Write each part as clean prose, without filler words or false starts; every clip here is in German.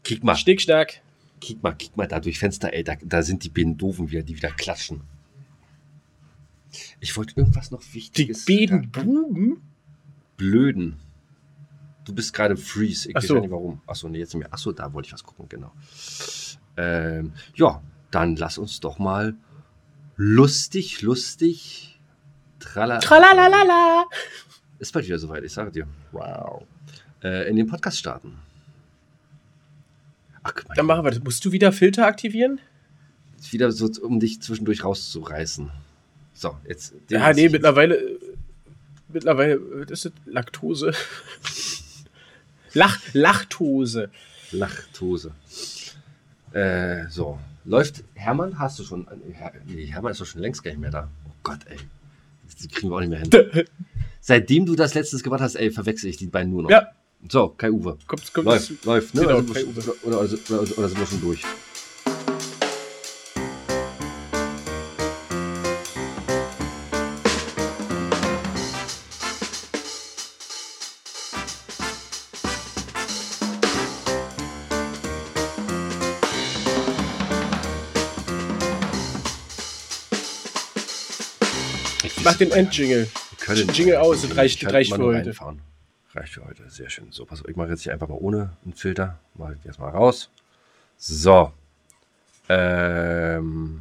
Kick mal. Stickschnack. Kick mal da durch Fenster, ey. Da sind die beiden Doofen wieder, die wieder klatschen. Ich wollte irgendwas noch Wichtiges. Die beiden Buben? Blöden. Du bist gerade im Freeze. Ich weiß so. nicht warum. Achso, nee, jetzt nicht mehr. Achso, da wollte ich was gucken, genau. Ja, dann lass uns doch mal lustig. Tralalala. Ist bald wieder soweit, ich sage dir. Wow. In den Podcast starten. Ach, guck mal. Dann machen wir das. Musst du wieder Filter aktivieren? Wieder so, um dich zwischendurch rauszureißen. So, jetzt. Ja, nee, mittlerweile, was ist das? Laktose. Lachtose. So. Läuft Hermann? Hast du schon? Nee, Hermann ist doch schon längst gar nicht mehr da. Oh Gott, ey. Die kriegen wir auch nicht mehr hin. Seitdem du das letztes gemacht hast, ey, verwechsel ich die beiden nur noch. Ja. So, Kai Uwe. Kommt, läuft, ne? Genau, Kai Uwe. Oder sind wir schon durch? Mach den Endjingle. Jingle aus, das reicht für heute. Reicht für heute, sehr schön. So, pass auf, ich mache jetzt hier einfach mal ohne einen Filter. Mache ich jetzt mal raus. So. Ja.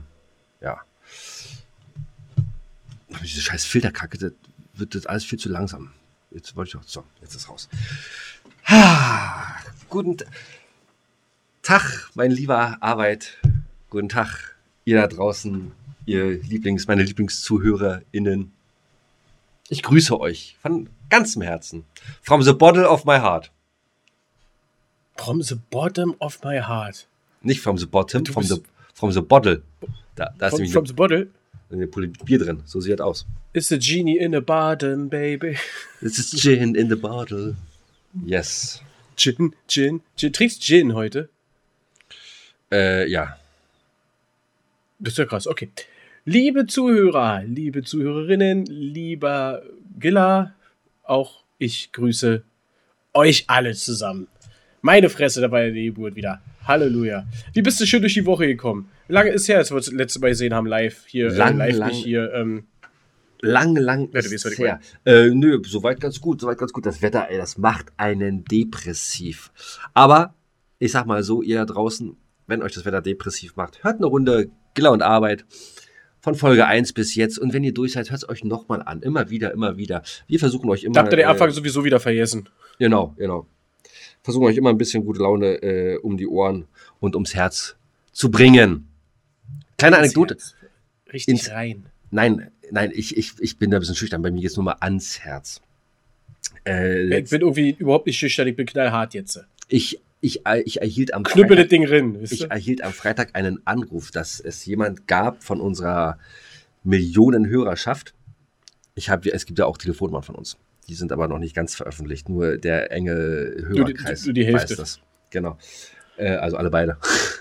Diese scheiß Filterkacke, das wird das alles viel zu langsam. Jetzt wollte ich auch. So, jetzt ist es raus. Guten Tag, mein lieber Arbeit. Guten Tag, ihr da draußen. Meine LieblingszuhörerInnen. Ich grüße euch von ganzem Herzen. From the bottom of my heart. From the bottom of my heart. Nicht from the bottom, from the bottle. Da ist nämlich from the bottle? eine Pulle Bier drin. So sieht das aus. It's a genie in a bottle, baby. This is gin in the bottle. Yes. Gin. Trinkst Gin heute? Ja. Das ist ja krass, okay. Liebe Zuhörer, liebe Zuhörerinnen, lieber Gilla, auch ich grüße euch alle zusammen. Meine Fresse, da war ja die Geburt wieder. Halleluja. Wie bist du schön durch die Woche gekommen? Wie lange ist her, als wir uns das letzte Mal gesehen haben, live hier? Lang. Nicht hier. Lang ja, du weißt, was ich her. Nö, soweit ganz gut. Das Wetter, ey, das macht einen depressiv. Aber, ich sag mal so, ihr da draußen, wenn euch das Wetter depressiv macht, hört eine Runde Gilla und Arbeit. Von Folge 1 bis jetzt. Und wenn ihr durch seid, hört es euch nochmal an. Immer wieder. Wir versuchen euch immer... Da habt ihr den Anfang sowieso wieder vergessen. Genau. Versuchen euch immer ein bisschen gute Laune um die Ohren und ums Herz zu bringen. Kleine Anekdote. Herz. Richtig rein. Nein, ich bin da ein bisschen schüchtern. Bei mir geht es nur mal ans Herz. Ich bin irgendwie überhaupt nicht schüchtern. Ich bin knallhart jetzt. Ich erhielt am Knüppel das Ding rein. Ich erhielt am Freitag einen Anruf, dass es jemand gab von unserer Millionen-Hörerschaft. Es gibt ja auch Telefonnummern von uns. Die sind aber noch nicht ganz veröffentlicht. Nur der enge Hörerkreis die Hälfte. weiß das. Genau. Also alle beide.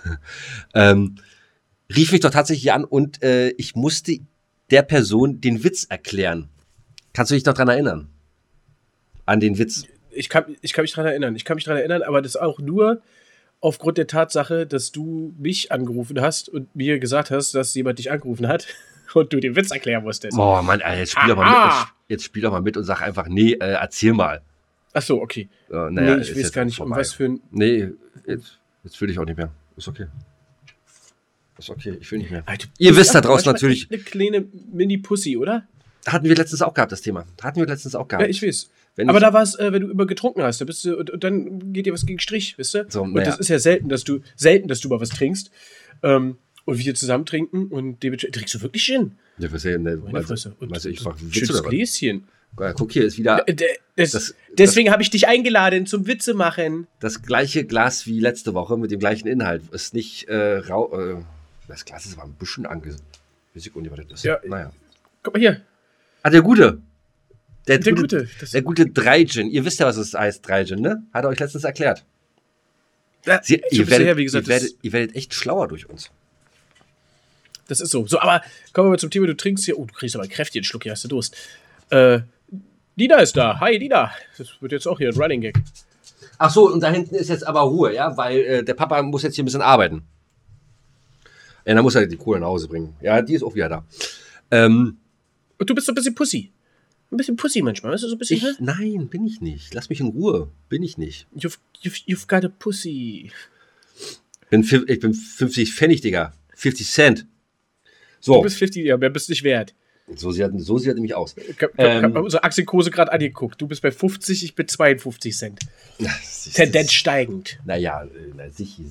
Rief mich doch tatsächlich an und ich musste der Person den Witz erklären. Kannst du dich noch dran erinnern? An den Witz? Ich kann mich dran erinnern, aber das auch nur aufgrund der Tatsache, dass du mich angerufen hast und mir gesagt hast, dass jemand dich angerufen hat und du den Witz erklären musstest. Oh Mann, jetzt spiel doch mal mit und sag einfach, nee, erzähl mal. Ach so, okay. Naja, nee, ich weiß gar nicht, um was für ein... Nee, jetzt will ich auch nicht mehr. Ist okay, ich will nicht mehr. Alter, ihr wisst da draußen natürlich... Eine kleine Mini-Pussy, oder? Hatten wir letztens auch gehabt, das Thema. Ja, ich weiß. Aber da war es, wenn du immer getrunken hast, da bist du, und dann geht dir was gegen Strich, wisst ihr? So, und das ist ja selten, dass du mal was trinkst. Und wir zusammen trinken und trinkst du wirklich Gin? Ja, was ja, ne, ich mach Witz oder was? Gläschen. Ja, guck hier, ist wieder... Deswegen habe ich dich eingeladen zum Witze machen. Das gleiche Glas wie letzte Woche mit dem gleichen Inhalt. Ist nicht das Glas ist aber ein bisschen weiß ich nicht, was das ist. Ja, naja. Guck mal hier. Der Gute. Der gute 3-Gin. Ihr wisst ja, was es heißt, 3-Gin, ne? Hat er euch letztens erklärt. Ja, ihr werdet echt schlauer durch uns. Das ist so. So, aber kommen wir mal zum Thema, du trinkst hier. Oh, du kriegst aber einen kräftigen Schluck, hier hast du Durst. Nina ist da. Hi, Nina. Das wird jetzt auch hier ein Running Gag. Ach so, und da hinten ist jetzt aber Ruhe, ja, weil der Papa muss jetzt hier ein bisschen arbeiten. Ja, dann muss er die Kohle nach Hause bringen. Ja, die ist auch wieder da. Und du bist so ein bisschen Pussy. Ein bisschen Pussy manchmal, weißt du, so ein bisschen, ne? Nein, bin ich nicht. Lass mich in Ruhe. Bin ich nicht. You've got a pussy. Ich bin 50 Pfennig, Digga. 50 Cent. So. Du bist 50, ja, mehr bist du nicht wert. So sieht er nämlich aus. Ich hab unsere Aktienkurse gerade angeguckt. Du bist bei 50, ich bin 52 Cent. Tendenz steigend. Naja, sichi.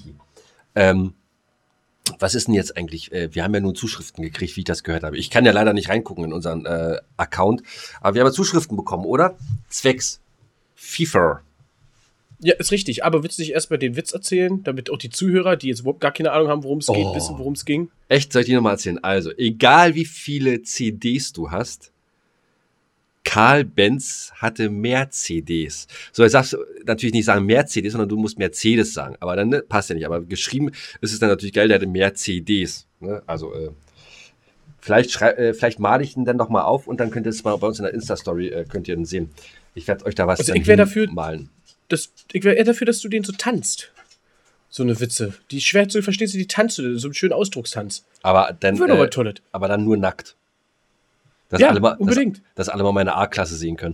Was ist denn jetzt eigentlich? Wir haben ja nur Zuschriften gekriegt, wie ich das gehört habe. Ich kann ja leider nicht reingucken in unseren Account, aber wir haben ja Zuschriften bekommen, oder? Zwecks FIFA. Ja, ist richtig. Aber willst du nicht erstmal den Witz erzählen, damit auch die Zuhörer, die jetzt überhaupt gar keine Ahnung haben, worum es geht, wissen, worum es ging? Echt? Soll ich dir nochmal erzählen? Also, egal wie viele CDs du hast, Karl Benz hatte mehr CDs. So, jetzt darfst du natürlich nicht sagen mehr CDs, sondern du musst Mercedes sagen. Aber dann passt ja nicht. Aber geschrieben ist es dann natürlich geil, der hatte mehr CDs. Ne? Also, vielleicht male ich ihn dann nochmal auf und dann könnt ihr es mal bei uns in der Insta-Story könnt ihr dann sehen. Ich werde euch da was also malen. Ich wäre eher dafür, dass du den so tanzt. So eine Witze. Die schwer zu verstehen sind, die tanzt du, so einen schönen Ausdruckstanz. Aber dann, aber dann nur nackt. Dass ja, alle mal, unbedingt. Dass alle mal meine A-Klasse sehen können.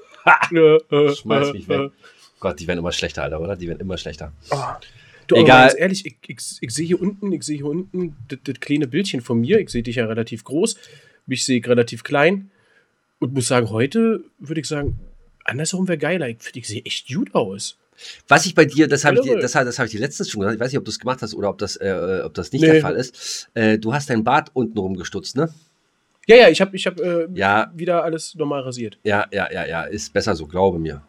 Schmeiß mich weg. Gott, die werden immer schlechter, Alter, oder? Die werden immer schlechter. Oh. Du, egal. Aber ganz ehrlich, ich sehe hier unten das kleine Bildchen von mir. Ich sehe dich ja relativ groß. Mich sehe ich relativ klein. Und muss sagen, heute würde ich sagen, andersherum wäre geiler. Ich finde, ich sehe echt gut aus. Was ich bei dir, das habe ich dir letztens schon gesagt, ich weiß nicht, ob du es gemacht hast oder ob das nicht der Fall ist. Du hast dein Bart unten rumgestutzt, ne? Ja, ich hab wieder alles normal rasiert. Ja, ist besser so, glaube mir.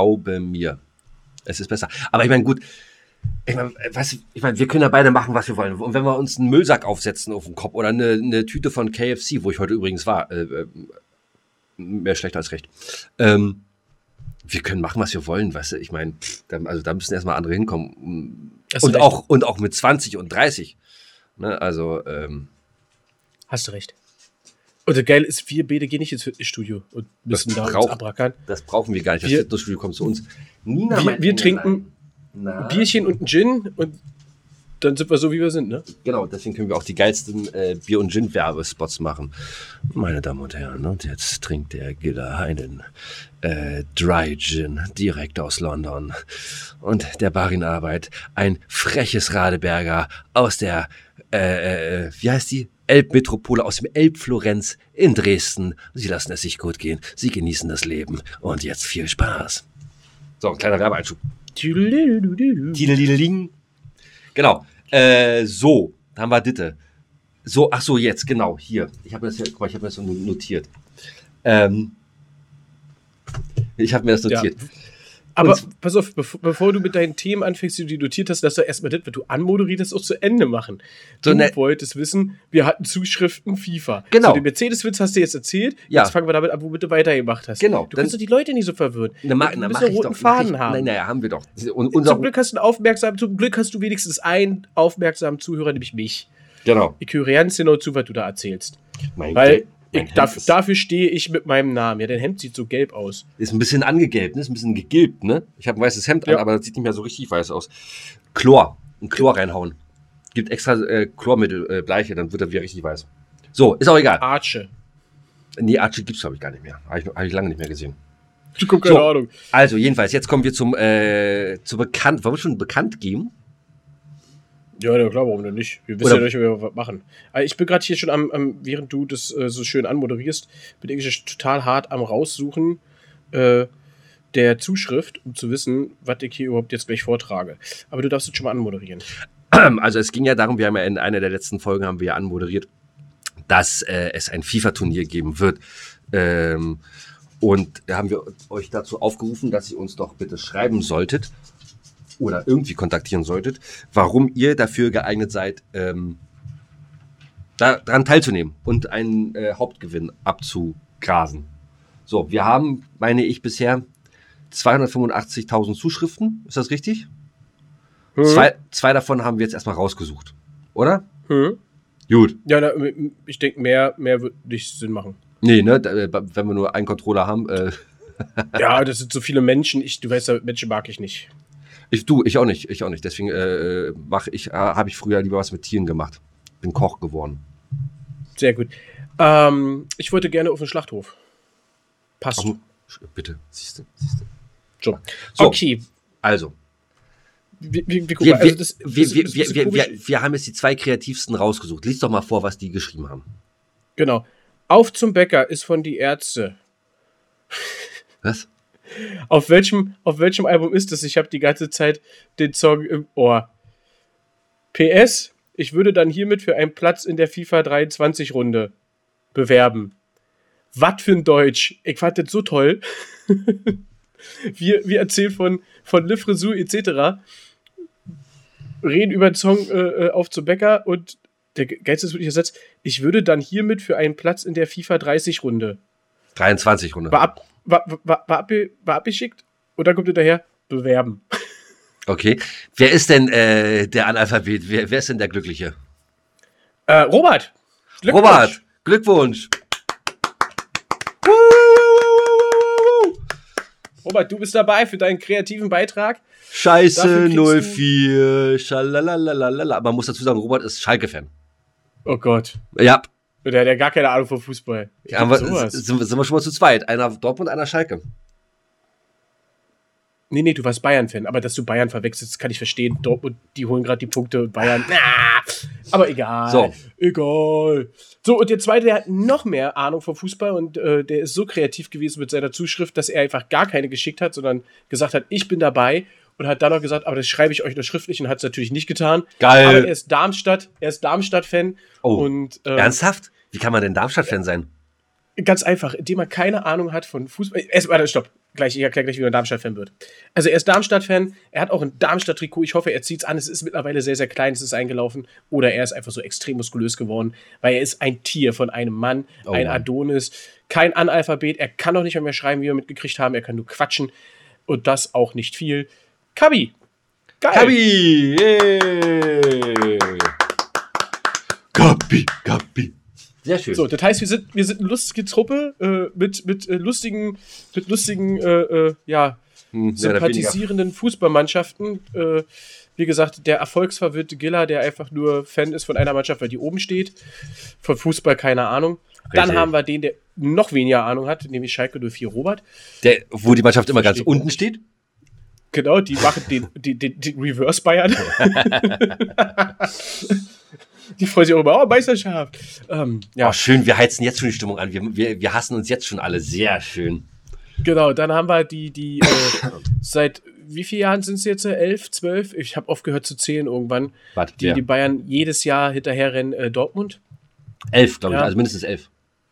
Es ist besser. Aber ich meine, gut, wir können ja beide machen, was wir wollen. Und wenn wir uns einen Müllsack aufsetzen auf den Kopf oder eine Tüte von KFC, wo ich heute übrigens war, mehr schlecht als recht, wir können machen, was wir wollen, weißt du, ich meine, da müssen erstmal andere hinkommen. Und auch mit 20 und 30. Ne? Also, hast du recht. Und das Geile ist, wir beide gehen nicht ins Fitnessstudio und müssen da uns abrackern. Das brauchen wir gar nicht. Das Fitnessstudio kommt zu uns. Wir trinken ein Bierchen und einen Gin und dann sind wir so, wie wir sind, ne? Genau, deswegen können wir auch die geilsten Bier- und Gin-Werbespots machen. Meine Damen und Herren, und jetzt trinkt der Giller einen Dry Gin direkt aus London. Und der Bar in Arbeit, ein freches Radeberger aus der, wie heißt die? Elbmetropole aus dem Elbflorenz in Dresden. Sie lassen es sich gut gehen. Sie genießen das Leben. Und jetzt viel Spaß. So, ein kleiner Werbeeinschub. Genau. So, da haben wir Ditte. So, ach so, jetzt, genau, hier. Ich habe mir das notiert. Ich habe mir das notiert. Ja. Aber pass auf, bevor du mit deinen Themen anfängst, die du notiert hast, dass du erstmal das, wenn du anmoderiert hast, auch zu Ende machen. Du wolltest wissen, wir hatten Zuschriften FIFA. Genau. So, den Mercedes-Witz hast du jetzt erzählt. Ja. Jetzt fangen wir damit an, womit du weitergemacht hast. Genau. Du kannst doch die Leute nicht so verwirren. Du musst einen roten Faden haben. Naja, haben wir doch. Zum Glück hast du wenigstens einen aufmerksamen Zuhörer, nämlich mich. Genau. Ich höre ganz genau zu, was du da erzählst. Dafür stehe ich mit meinem Namen. Ja, dein Hemd sieht so gelb aus. Ist ein bisschen angegelbt, ne? Ist ein bisschen gegilbt, ne? Ich habe ein weißes Hemd an, aber das sieht nicht mehr so richtig weiß aus. Chlor reinhauen. Gibt extra Chlormittel, Bleiche, dann wird er wieder richtig weiß. So, ist auch egal. Arche. Nee, Arche gibt's, glaube ich, gar nicht mehr. Hab ich lange nicht mehr gesehen. Ich guck keine Ahnung. Also, jedenfalls, jetzt kommen wir zu bekannt. Wollen wir schon bekannt geben? Ja, klar, warum denn nicht? Wir wissen ja nicht, wie wir was machen. Also ich bin gerade hier schon während du das so schön anmoderierst, bin ich total hart am raussuchen der Zuschrift, um zu wissen, was ich hier überhaupt jetzt gleich vortrage. Aber du darfst es schon mal anmoderieren. Also es ging ja darum, wir haben ja in einer der letzten Folgen haben wir ja anmoderiert, dass es ein FIFA-Turnier geben wird. Und da haben wir euch dazu aufgerufen, dass ihr uns doch bitte schreiben solltet, oder irgendwie kontaktieren solltet, warum ihr dafür geeignet seid, daran teilzunehmen und einen Hauptgewinn abzugrasen. So, wir haben, meine ich, bisher 285.000 Zuschriften. Ist das richtig? Zwei davon haben wir jetzt erstmal rausgesucht. Oder? Gut. Ja, ich denke, mehr wird nicht Sinn machen. Nee, ne? Wenn wir nur einen Controller haben, Ja, das sind so viele Menschen. Du weißt ja, Menschen mag ich nicht. Ich auch nicht. Deswegen habe ich früher lieber was mit Tieren gemacht. Bin Koch geworden. Sehr gut. Ich wollte gerne auf den Schlachthof. Passt. Bitte, siehst du. So. So, Okay. Also, wir haben jetzt die 2 kreativsten rausgesucht. Lies doch mal vor, was die geschrieben haben. Genau. Auf zum Bäcker ist von die Ärzte. Was? Auf welchem Album ist das? Ich habe die ganze Zeit den Song im Ohr. PS, ich würde dann hiermit für einen Platz in der FIFA 23 Runde bewerben. Was für ein Deutsch. Ich fand das so toll. Wir erzählen von Le Frisou etc. Reden über den Song auf zum Bäcker und der geilste ist wirklich der Satz, ich würde dann hiermit für einen Platz in der FIFA 30 Runde. 23 Runde. War abgeschickt und dann kommt hinterher, bewerben. Okay. Wer ist denn der Analphabet? Wer ist denn der Glückliche? Robert! Glückwunsch. Robert! Glückwunsch! Robert, du bist dabei für deinen kreativen Beitrag. Scheiße 04, schalalalala. Man muss dazu sagen, Robert ist Schalke-Fan. Oh Gott. Ja. Der hat ja gar keine Ahnung von Fußball. Sind wir schon mal zu zweit. Einer Dortmund, einer Schalke. Nee, du warst Bayern-Fan. Aber dass du Bayern verwechselst, kann ich verstehen. Dortmund, die holen gerade die Punkte und Bayern. Aber egal. So. Egal. So, und der Zweite, der hat noch mehr Ahnung vom Fußball und der ist so kreativ gewesen mit seiner Zuschrift, dass er einfach gar keine geschickt hat, sondern gesagt hat, ich bin dabei. Und hat dann noch gesagt, aber das schreibe ich euch nur schriftlich und hat es natürlich nicht getan. Geil. Aber er ist Darmstadt-Fan. Oh, und, ernsthaft? Wie kann man denn Darmstadt-Fan sein? Ganz einfach, indem man keine Ahnung hat von Fußball. Stopp. Ich erkläre gleich, wie man Darmstadt-Fan wird. Also er ist Darmstadt-Fan, er hat auch ein Darmstadt-Trikot. Ich hoffe, er zieht es an. Es ist mittlerweile sehr, sehr klein, es ist eingelaufen. Oder er ist einfach so extrem muskulös geworden, weil er ist ein Tier von einem Mann, ein Adonis, kein Analphabet. Er kann auch nicht mehr schreiben, wie wir mitgekriegt haben. Er kann nur quatschen und das auch nicht viel. Kabi! Geil! Kabi! Yay. Kabi! Sehr schön. So, das heißt, wir sind eine lustige Truppe mit lustigen sympathisierenden Fußballmannschaften. Wie gesagt, der erfolgsverwirrte Giller, der einfach nur Fan ist von einer Mannschaft, weil die oben steht. Von Fußball keine Ahnung. Richtig. Dann haben wir den, der noch weniger Ahnung hat, nämlich Schalke 04 Robert. Wo die Mannschaft immer ganz unten steht? Genau, die machen den Reverse Bayern. Die freuen sich auch immer, Meisterschaft. Ja. Oh, schön, wir heizen jetzt schon die Stimmung an. Wir hassen uns jetzt schon alle. Sehr schön. Genau, dann haben wir die seit wie vielen Jahren sind es jetzt? 11, 12? Ich habe aufgehört zu zählen irgendwann. Die Bayern jedes Jahr hinterherrennen, Dortmund. 11, glaube ich, also mindestens 11.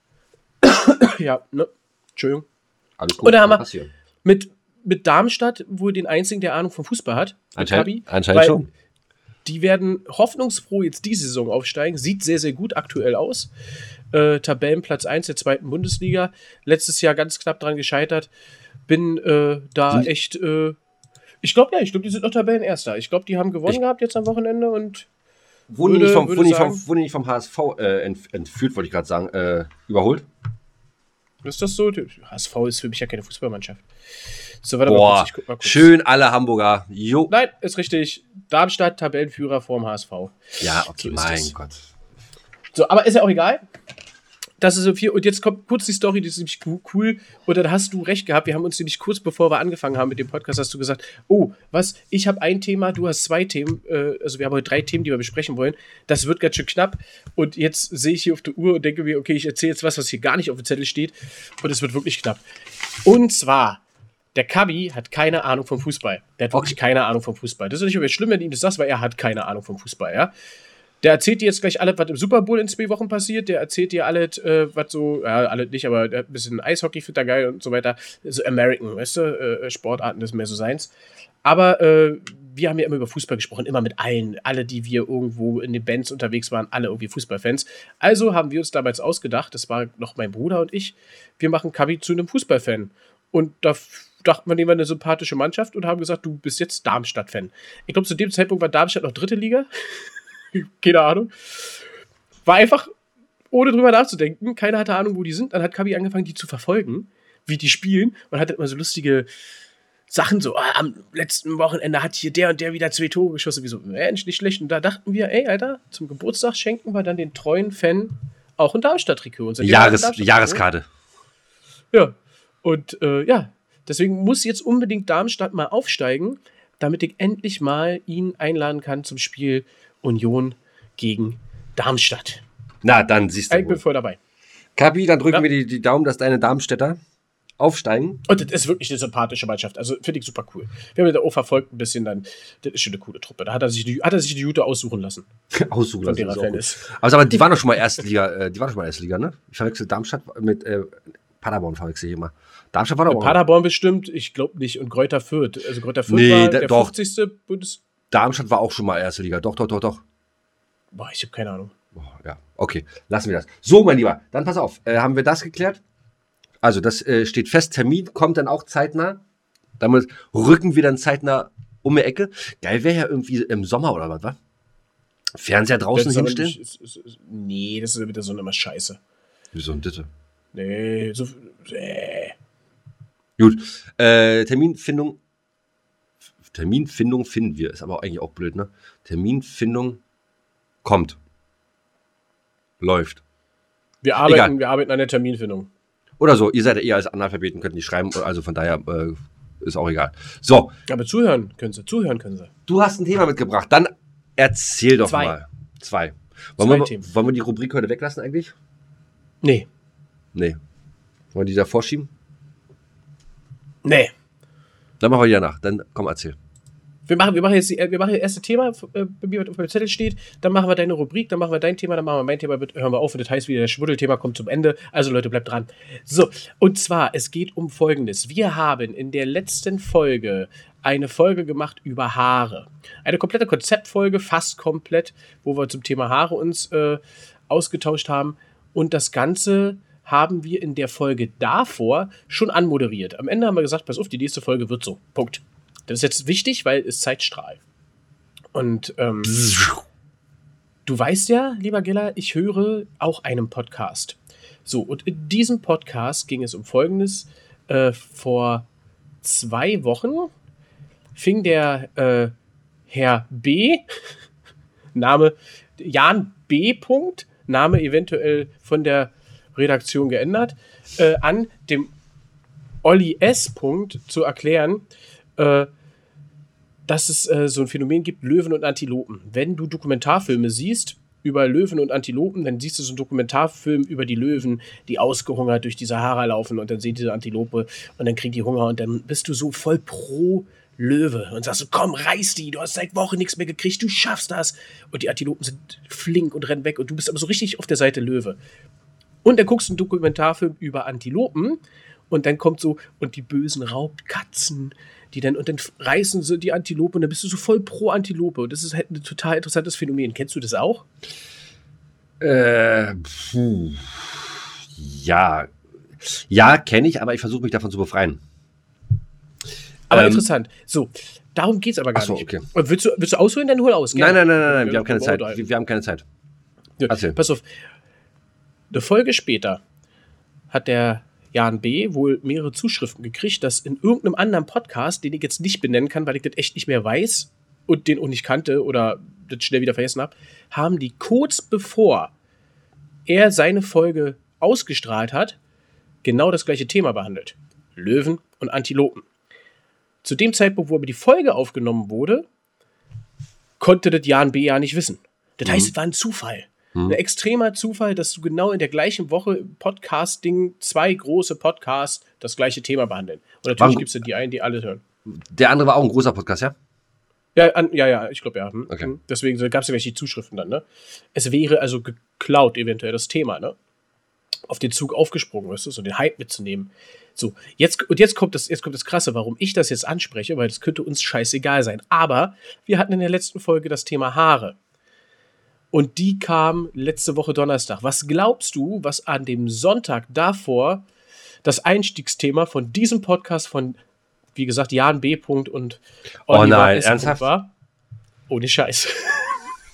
Ja, ne? Entschuldigung. Alles gut. Und dann haben wir mit Darmstadt wohl den einzigen, der Ahnung vom Fußball hat. Anscheinend schon. Die werden hoffnungsfroh jetzt die Saison aufsteigen. Sieht sehr, sehr gut aktuell aus. Tabellenplatz 1 der 2. Bundesliga. Letztes Jahr ganz knapp dran gescheitert. Bin echt... Ich glaube, die sind noch Tabellenerster. Ich glaube, die haben gewonnen gehabt jetzt am Wochenende und... Wurden die nicht vom HSV entführt, wollte ich gerade sagen, überholt? Ist das so? HSV ist für mich ja keine Fußballmannschaft. So, warte mal kurz, ich guck mal kurz. Schön alle Hamburger. Jo. Nein, ist richtig. Darmstadt, Tabellenführer vorm HSV. Ja, okay, so mein Gott. So, aber ist ja auch egal. Das ist so viel. Und jetzt kommt kurz die Story, die ist nämlich cool. Und dann hast du recht gehabt. Wir haben uns nämlich kurz bevor wir angefangen haben mit dem Podcast, hast du gesagt, oh, was? Ich habe ein Thema, du hast 2 Themen. Also wir haben heute 3 Themen, die wir besprechen wollen. Das wird ganz schön knapp. Und jetzt sehe ich hier auf der Uhr und denke mir, okay, ich erzähle jetzt was hier gar nicht auf dem Zettel steht. Und es wird wirklich knapp. Und zwar, der Kabi hat keine Ahnung vom Fußball. Der hat wirklich keine Ahnung vom Fußball. Das ist nicht schlimm, wenn du ihm das sagst, weil er hat keine Ahnung vom Fußball, ja. Der erzählt dir jetzt gleich alles, was im Super Bowl in 2 Wochen passiert. Der erzählt dir alles, was so, ja, alles nicht, aber ein bisschen Eishockey findet er geil und so weiter. So American, weißt du, Sportarten, das ist mehr so seins. Aber wir haben ja immer über Fußball gesprochen, immer mit allen. Alle, die wir irgendwo in den Bands unterwegs waren, alle irgendwie Fußballfans. Also haben wir uns damals ausgedacht, das war noch mein Bruder und ich, wir machen Kabi zu einem Fußballfan. Und da dachten wir, nehmen wir eine sympathische Mannschaft und haben gesagt, du bist jetzt Darmstadt-Fan. Ich glaube, zu dem Zeitpunkt war Darmstadt noch 3. Liga. Keine Ahnung. War einfach, ohne drüber nachzudenken, keiner hatte Ahnung, wo die sind. Dann hat Kabi angefangen, die zu verfolgen, wie die spielen und hat immer so lustige Sachen, so, am letzten Wochenende hat hier der und der wieder 2 Tore geschossen, wie so, Mensch, nicht schlecht. Und da dachten wir, ey, Alter, zum Geburtstag schenken wir dann den treuen Fan auch ein Darmstadt-Trikot. Jahreskarte. Ja, und deswegen muss jetzt unbedingt Darmstadt mal aufsteigen, damit ich endlich mal ihn einladen kann zum Spiel Union gegen Darmstadt. Na, dann siehst du. Ich bin voll dabei. Kapi, dann drücken wir die Daumen, dass deine Darmstädter aufsteigen. Und das ist wirklich eine sympathische Mannschaft. Also finde ich super cool. Wir haben ja auch verfolgt ein bisschen dann. Das ist schon eine coole Truppe. Da hat er sich die Jute aussuchen lassen. Aussuchen lassen. Der Fan ist. Aber die waren doch schon mal Erstliga, ne? Ich verwechsel Darmstadt mit Paderborn verwechsel ich immer. Darmstadt war doch auch. Paderborn bestimmt, ich glaube nicht. Und Greuther Fürth. Also Greuther Fürth war der 50. Darmstadt war auch schon mal Erste Liga. Doch. Boah, ich habe keine Ahnung. Ja, okay, lassen wir das. So, mein Lieber, dann pass auf. Haben wir das geklärt? Also, das steht fest. Termin kommt dann auch zeitnah. Damit rücken wir dann zeitnah um die Ecke. Geil wäre ja irgendwie im Sommer oder was, wa? Fernseher draußen hinstellen? Nee, das ist wieder so eine Scheiße. Wieso ein Ditte? Nee, Gut, Terminfindung finden wir. Ist aber eigentlich auch blöd, ne? Terminfindung kommt. Läuft. Wir arbeiten an der Terminfindung. Oder so, ihr seid ja eher als Analphabeten, könnt nicht schreiben, also von daher ist auch egal. So. Aber zuhören können sie. Du hast ein Thema mitgebracht, dann erzähl doch mal. Zwei. Wollen wir die Rubrik heute weglassen eigentlich? Nee. Wollen wir die da vorschieben? Nee. Dann machen wir die danach. Dann komm, erzähl. Wir machen jetzt das erste Thema, bei mir auf dem Zettel steht, dann machen wir deine Rubrik, dann machen wir dein Thema, dann machen wir mein Thema, hören wir auf, und das heißt wieder, das Schmuddelthema kommt zum Ende. Also Leute, bleibt dran. So, und zwar, es geht um Folgendes. Wir haben in der letzten Folge eine Folge gemacht über Haare. Eine komplette Konzeptfolge, fast komplett, wo wir zum Thema Haare uns ausgetauscht haben. Und das Ganze haben wir in der Folge davor schon anmoderiert. Am Ende haben wir gesagt, pass auf, die nächste Folge wird so. Punkt. Das ist jetzt wichtig, weil es Zeitstrahl. Und du weißt ja, lieber Giller, ich höre auch einen Podcast. So, und in diesem Podcast ging es um Folgendes. Vor 2 Wochen fing der Herr B., Name Jan B. Punkt, Name eventuell von der Redaktion geändert, an dem Olli S. Punkt zu erklären, dass es so ein Phänomen gibt, Löwen und Antilopen. Wenn du Dokumentarfilme siehst über Löwen und Antilopen, dann siehst du so einen Dokumentarfilm über die Löwen, die ausgehungert durch die Sahara laufen, und dann sehen diese Antilope und dann kriegen die Hunger, und dann bist du so voll pro Löwe und sagst so, komm, reiß die, du hast seit Wochen nichts mehr gekriegt, du schaffst das. Und die Antilopen sind flink und rennen weg und du bist aber so richtig auf der Seite Löwe. Und dann guckst du einen Dokumentarfilm über Antilopen und dann kommt so, und die bösen Raubkatzen, und dann reißen sie die Antilope und dann bist du so voll pro Antilope. Und das ist halt ein total interessantes Phänomen. Kennst du das auch? Ja, kenne ich, aber ich versuche mich davon zu befreien. Aber interessant. So, darum geht es aber gar nicht. Okay. Willst du ausholen? Dann hol aus. Nein, wir haben keine Zeit. Wir haben keine Zeit. Ja, pass auf. Eine Folge später hat der Jan B. wohl mehrere Zuschriften gekriegt, dass in irgendeinem anderen Podcast, den ich jetzt nicht benennen kann, weil ich das echt nicht mehr weiß und den auch nicht kannte oder das schnell wieder vergessen habe, haben die kurz bevor er seine Folge ausgestrahlt hat, genau das gleiche Thema behandelt. Löwen und Antilopen. Zu dem Zeitpunkt, wo aber die Folge aufgenommen wurde, konnte das Jan B. ja nicht wissen. Das heißt, es war ein Zufall. Ein extremer Zufall, dass du genau in der gleichen Woche Podcasting 2 große Podcasts das gleiche Thema behandeln. Und natürlich gibt es die einen, die alle hören. Der andere war auch ein großer Podcast, ja? Ja, ich glaube ja. Okay. Deswegen gab es ja welche Zuschriften dann, ne? Es wäre also geklaut, eventuell das Thema, ne? Auf den Zug aufgesprungen, weißt du, so den Hype mitzunehmen. So, jetzt kommt das Krasse, warum ich das jetzt anspreche, weil das könnte uns scheißegal sein. Aber wir hatten in der letzten Folge das Thema Haare. Und die kam letzte Woche Donnerstag. Was glaubst du, was an dem Sonntag davor das Einstiegsthema von diesem Podcast von, wie gesagt, Jan B. und Oliver S. ernsthaft? war? Ohne Scheiß.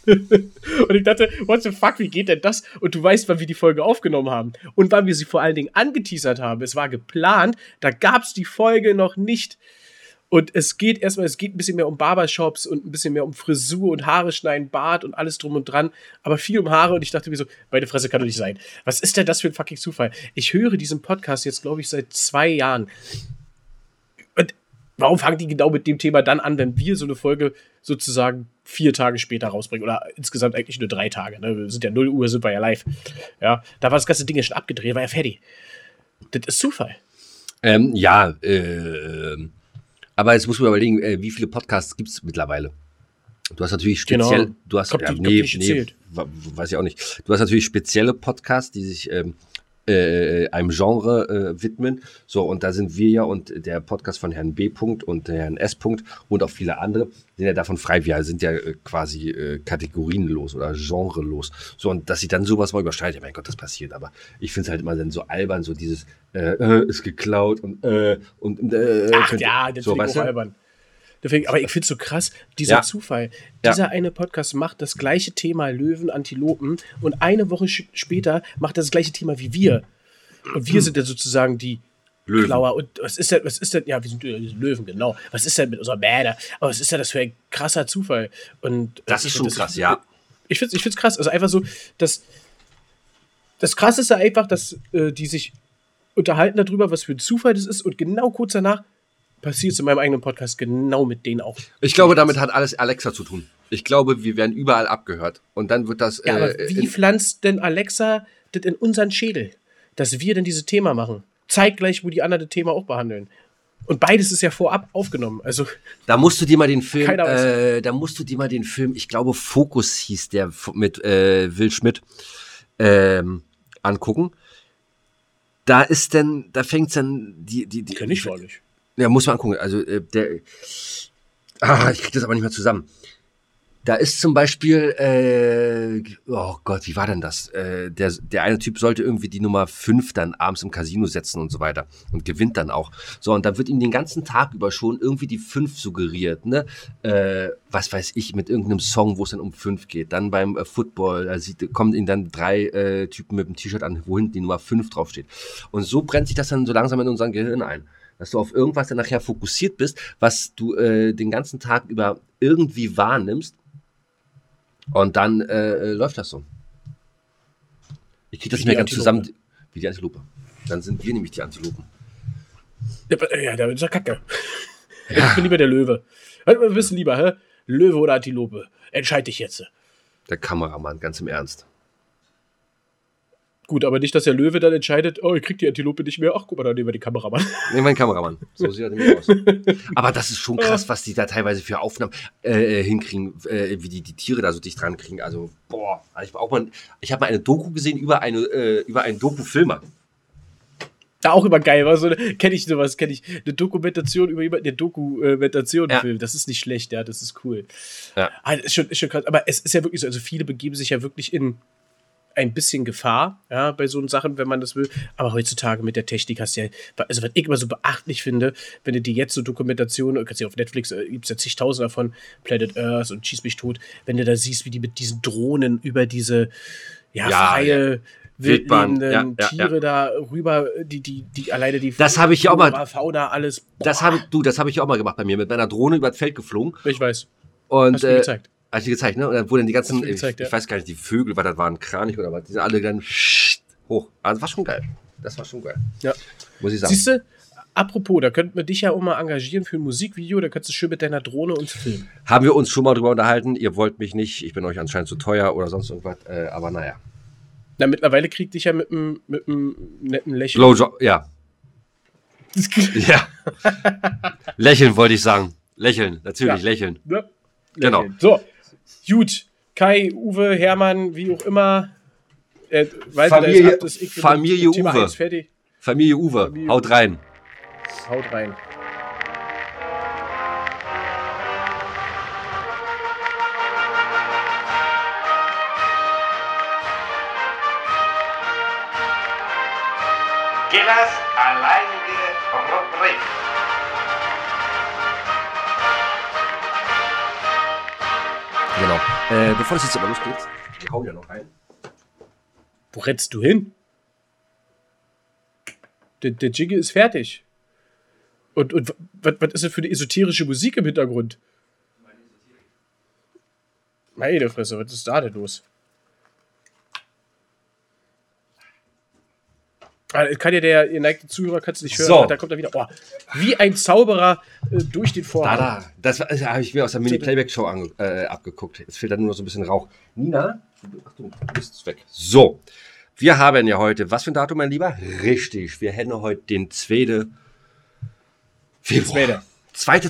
Und ich dachte, what the fuck, wie geht denn das? Und du weißt, wann wir die Folge aufgenommen haben. Und wann wir sie vor allen Dingen angeteasert haben. Es war geplant, da gab es die Folge noch nicht. Und es geht ein bisschen mehr um Barbershops und ein bisschen mehr um Frisur und Haare schneiden, Bart und alles drum und dran. Aber viel um Haare und ich dachte mir so, meine Fresse kann doch nicht sein. Was ist denn das für ein fucking Zufall? Ich höre diesen Podcast jetzt, glaube ich, seit 2 Jahren. Und warum fangen die genau mit dem Thema dann an, wenn wir so eine Folge sozusagen 4 Tage später rausbringen? Oder insgesamt eigentlich nur 3 Tage. Ne? Wir sind ja 0 Uhr, sind wir ja live. Ja, da war das ganze Ding ja schon abgedreht, war ja fertig. Das ist Zufall. Aber jetzt muss man überlegen, wie viele Podcasts gibt es mittlerweile? Du hast natürlich speziell, Genau. du hast, Gezählt. weiß ich auch nicht. Du hast natürlich spezielle Podcasts, die sich einem Genre widmen. So, und da sind wir ja und der Podcast von Herrn B. und Herrn S. und auch viele andere sind ja davon frei. Wir sind ja quasi kategorienlos oder genrelos. So, und dass sich dann sowas mal überschneidet, ja, mein Gott, das passiert. Aber ich finde es halt immer dann so albern, so dieses ist geklaut und Ach ja, das so, finde ich auch albern. Deswegen, aber ich finde es so krass, dieser Zufall. Dieser eine Podcast macht das gleiche Thema Löwen, Antilopen und eine Woche später macht das gleiche Thema wie wir. Und wir sind dann sozusagen die Löwen. Klauer. Und was ist denn, ja, wir sind Löwen, genau. Was ist denn mit unserer Bäder? Aber was ist denn das für ein krasser Zufall? Und das ist schon krass, ja. Ich find's krass. Also einfach so, das Krasse ist ja einfach, dass die sich unterhalten darüber, was für ein Zufall das ist und genau kurz danach passiert es in meinem eigenen Podcast genau mit denen auch. Ich glaube, damit hat alles Alexa zu tun. Ich glaube, wir werden überall abgehört. Und dann wird das... Ja, aber wie pflanzt denn Alexa das in unseren Schädel, dass wir denn dieses Thema machen? Zeitgleich, wo die anderen das Thema auch behandeln. Und beides ist ja vorab aufgenommen. Also da musst du dir mal den Film, ich glaube, Fokus hieß der mit Will Schmidt, angucken. Da fängt es dann die kenn ich gar nicht. Ja, muss man angucken. Also, ich krieg das aber nicht mehr zusammen. Da ist zum Beispiel, oh Gott, wie war denn das? Der eine Typ sollte irgendwie die Nummer 5 dann abends im Casino setzen und so weiter und gewinnt dann auch. So, und da wird ihm den ganzen Tag über schon irgendwie die 5 suggeriert, ne? Was weiß ich, mit irgendeinem Song, wo es dann um 5 geht. Dann beim Football, da kommen ihm dann 3 Typen mit dem T-Shirt an, wo hinten die Nummer 5 draufsteht. Und so brennt sich das dann so langsam in unserem Gehirn ein. Dass du auf irgendwas dann nachher fokussiert bist, was du den ganzen Tag über irgendwie wahrnimmst. Und dann läuft das so. Ich kriege das nicht mehr ganz zusammen. Wie die Antilope. Dann sind wir nämlich die Antilopen. Ja, da ist ja Kacke. Ja. Ich bin lieber der Löwe. Wir wissen lieber, hä? Löwe oder Antilope? Entscheid dich jetzt. Der Kameramann, ganz im Ernst. Gut, aber nicht, dass der Löwe dann entscheidet, oh, ich krieg die Antilope nicht mehr. Ach, guck mal, dann nehmen wir den Kameramann. Nehmen wir den Kameramann. So sieht er nämlich aus. Aber das ist schon krass, was die da teilweise für Aufnahmen hinkriegen, wie die Tiere da so dicht dran kriegen. Also, boah. Ich habe mal eine Doku gesehen über einen Doku-Filmer. Da auch immer geil, was so, kenne ich. Eine Dokumentation über jemanden, der Dokumentation filmt. Das ist nicht schlecht, ja, das ist cool. Ja. Das ist schon krass. Aber es ist ja wirklich so, also viele begeben sich ja wirklich in ein bisschen Gefahr, ja, bei so Sachen, wenn man das will. Aber heutzutage mit der Technik hast du ja, also was ich immer so beachtlich finde, wenn du dir jetzt so Dokumentationen, kannst du ja auf Netflix, gibt es ja zigtausend davon, Planet Earth und Schieß mich tot, wenn du da siehst, wie die mit diesen Drohnen über diese freie wildlebenden Tiere da rüber, die alleine die das habe ich ja auch mal Fauna, alles. Boah. Das habe ich auch mal gemacht bei mir, mit meiner Drohne über das Feld geflogen. Ich weiß. Und hast du mir gezeigt. Hast du gezeigt, ne? Und dann wurden die ganzen, gezeigt, ich weiß gar nicht, die Vögel, was das waren, Kranich oder was, die sind alle dann hoch. Also das war schon geil. Das war schon geil. Ja. Muss ich sagen. Siehst du, apropos, da könnten wir dich ja auch mal engagieren für ein Musikvideo, da kannst du schön mit deiner Drohne uns filmen. Haben wir uns schon mal drüber unterhalten, ihr wollt mich nicht, ich bin euch anscheinend zu teuer oder sonst irgendwas, aber naja. Na, mittlerweile kriegt dich ja mit einem netten Lächeln. Blowjob, ja. Ja. Lächeln wollte ich sagen. Lächeln, natürlich, lächeln. Ja. Genau. So, gut. Kai, Uwe, Hermann, wie auch immer. Familie Uwe. Familie Uwe, haut rein. Haut rein. Gillas alleinige Rubrik. Genau. Bevor das jetzt aber losgeht, wir hauen ja noch rein. Wo rennst du hin? Der Jingle ist fertig. Und was ist denn für eine esoterische Musik im Hintergrund? Meine Fresse, was ist da denn los? Kann ja der geneigte Zuhörer kannst du nicht hören, So. da kommt er wieder. Oh, wie ein Zauberer durch den Vorhang. Das habe ich mir aus der Mini-Playback-Show abgeguckt. Jetzt fehlt da nur noch so ein bisschen Rauch. Nina, Achtung, du bist weg. So, wir haben ja heute, was für ein Datum, mein Lieber? Richtig, wir hätten heute den 2. Februar. Zweite.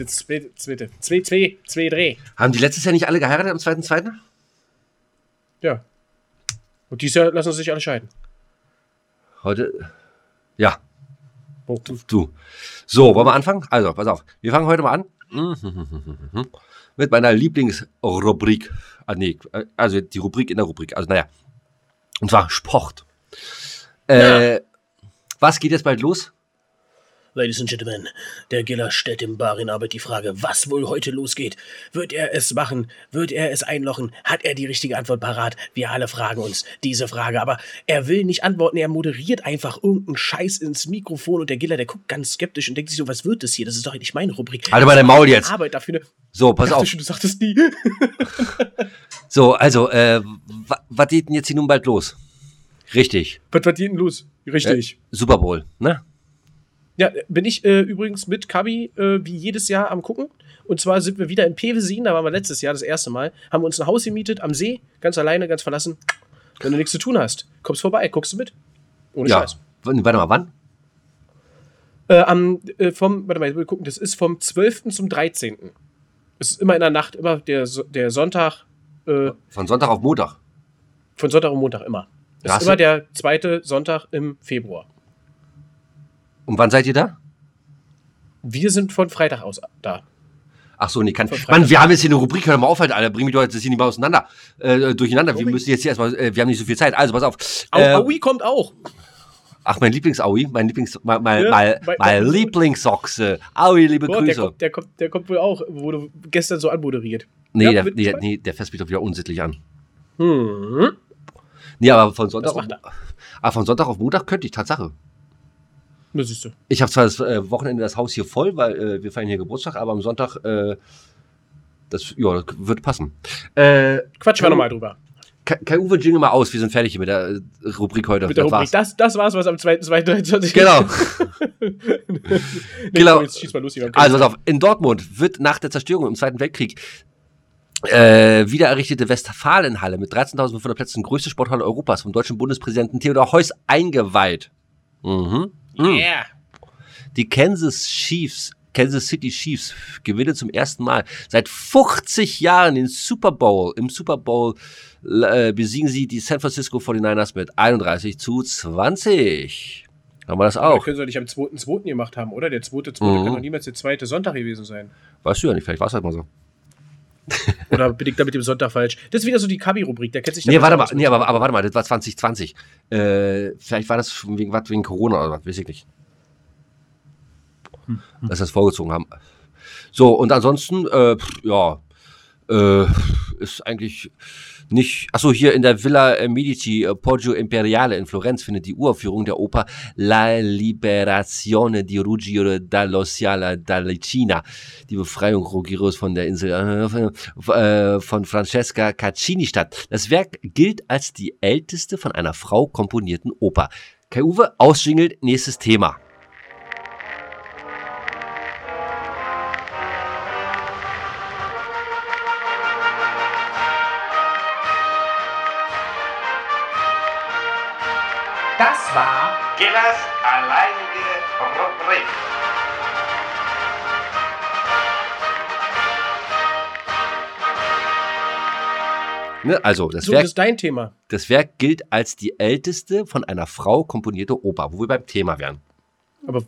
Zwei Dreh. Haben die letztes Jahr nicht alle geheiratet am 2.2.? Ja. Und dieses Jahr lassen sie sich alle scheiden. Heute, ja. Oh. Du. So, wollen wir anfangen? Also, pass auf. Wir fangen heute mal an mit meiner Lieblingsrubrik. Also die Rubrik in der Rubrik. Also, naja. Und zwar Sport. Was geht jetzt bald los? Ladies and Gentlemen, der Giller stellt dem Bar in Arbeit die Frage, was wohl heute losgeht. Wird er es machen? Wird er es einlochen? Hat er die richtige Antwort parat? Wir alle fragen uns diese Frage, aber er will nicht antworten, er moderiert einfach irgendeinen Scheiß ins Mikrofon und der Giller, der guckt ganz skeptisch und denkt sich so, was wird das hier? Das ist doch nicht meine Rubrik. Halt mal dein Maul jetzt. Arbeit dafür. So, pass auf. Du sagtest nie. So, also, was geht denn jetzt hier nun bald los? Richtig. Was geht denn los? Richtig. Super Bowl, ne? Ja, bin ich übrigens mit Kabi wie jedes Jahr am gucken. Und zwar sind wir wieder in Pevesin, da waren wir letztes Jahr das erste Mal, haben wir uns ein Haus gemietet am See, ganz alleine, ganz verlassen. Wenn du nichts zu tun hast, kommst vorbei, guckst du mit. Ohne Scheiß. Warte mal, wann? Warte mal, wir gucken, das ist vom 12. zum 13. Es ist immer in der Nacht, immer der Sonntag. Von Sonntag auf Montag. Von Sonntag auf Montag immer. Das ist immer der zweite Sonntag im Februar. Und wann seid ihr da? Wir sind von Freitag aus da. Ach so, nee, Mann, wir haben jetzt hier eine Rubrik, hör mal auf, Alter, bring mich doch jetzt hier nicht mal durcheinander. Wir müssen jetzt hier erstmal, wir haben nicht so viel Zeit. Also, pass auf. Aui kommt auch. Ach, mein Lieblings-Aui, mein Lieblingsochse. Aui, liebe Grüße. Der kommt wohl auch, wurde gestern so anmoderiert. Nee, ja, der fässt mich doch wieder unsittlich an. Hm. Nee, aber von Sonntag auf Montag könnte ich, Tatsache. Das siehst du. Ich habe zwar das Wochenende das Haus hier voll, weil wir feiern hier Geburtstag, aber am Sonntag, das wird passen. Quatschen wir nochmal drüber. Kai-Uwe, jingle mal aus, wir sind fertig hier mit der Rubrik heute. Mit der Rubrik. Das war's, was am 2.2.23. Genau. Genau. Jetzt schieß mal los, also, pass auf, in Dortmund wird nach der Zerstörung im Zweiten Weltkrieg wieder errichtete Westfalenhalle mit 13.500 Plätzen, größte Sporthalle Europas, vom deutschen Bundespräsidenten Theodor Heuss eingeweiht. Yeah. Die Kansas City Chiefs gewinnen zum ersten Mal seit 50 Jahren den Super Bowl. Im Super Bowl besiegen sie die San Francisco 49ers mit 31-20. Haben wir das auch? Das können sie nicht am 2.2. gemacht haben, oder? Der 2.2. kann doch niemals der zweite Sonntag gewesen sein. Weißt du ja nicht, vielleicht war es halt mal so. Oder bin ich da mit dem Sonntag falsch? Das ist wieder so die Kabi-Rubrik, der kennt sich da aber warte mal, das war 2020. Vielleicht war das wegen Corona oder was, weiß ich nicht. Dass wir das vorgezogen haben. So, und ansonsten, ist eigentlich nicht. Achso, hier in der Villa Medici Poggio Imperiale in Florenz findet die Uraufführung der Oper La Liberazione di Ruggiero dallo Scialla d'Alcina, die Befreiung Ruggieros von der Insel von Francesca Caccini statt. Das Werk gilt als die älteste von einer Frau komponierten Oper. Kai-Uwe, ausjingelt, nächstes Thema. Das war Gillers alleinige Rubrik. Ne, also, das ist dein Thema. Das Werk gilt als die älteste von einer Frau komponierte Oper, wo wir beim Thema wären. Aber,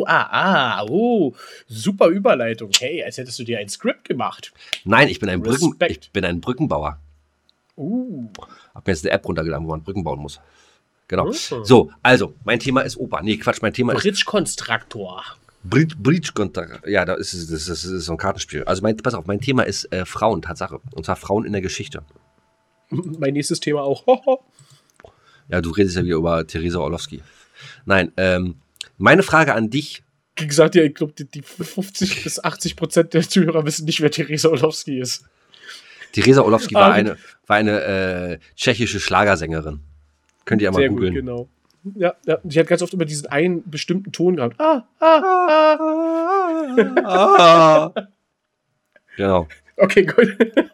super Überleitung. Hey, als hättest du dir ein Skript gemacht. Nein, ich bin ein Brückenbauer. Hab mir jetzt eine App runtergeladen, wo man Brücken bauen muss. Genau. So, also, mein Thema ist Oper. Nee, Quatsch, mein Thema ist... Bridge-Konstruktor. Breach-Kontakt. Ja, das ist so ein Kartenspiel. Also pass auf, mein Thema ist Frauen, Tatsache. Und zwar Frauen in der Geschichte. Mein nächstes Thema auch. Ja, du redest ja wieder über Theresa Orlowski. Nein, meine Frage an dich. Wie gesagt, ja, ich glaube, die 50-80% der Zuhörer wissen nicht, wer Theresa Orlowski ist. Theresa Orlowski war eine tschechische Schlagersängerin. Könnt ihr ja mal googeln. Sehr gut, genau. Ja, die hat ganz oft immer diesen einen bestimmten Ton gehabt. Genau. Okay, gut.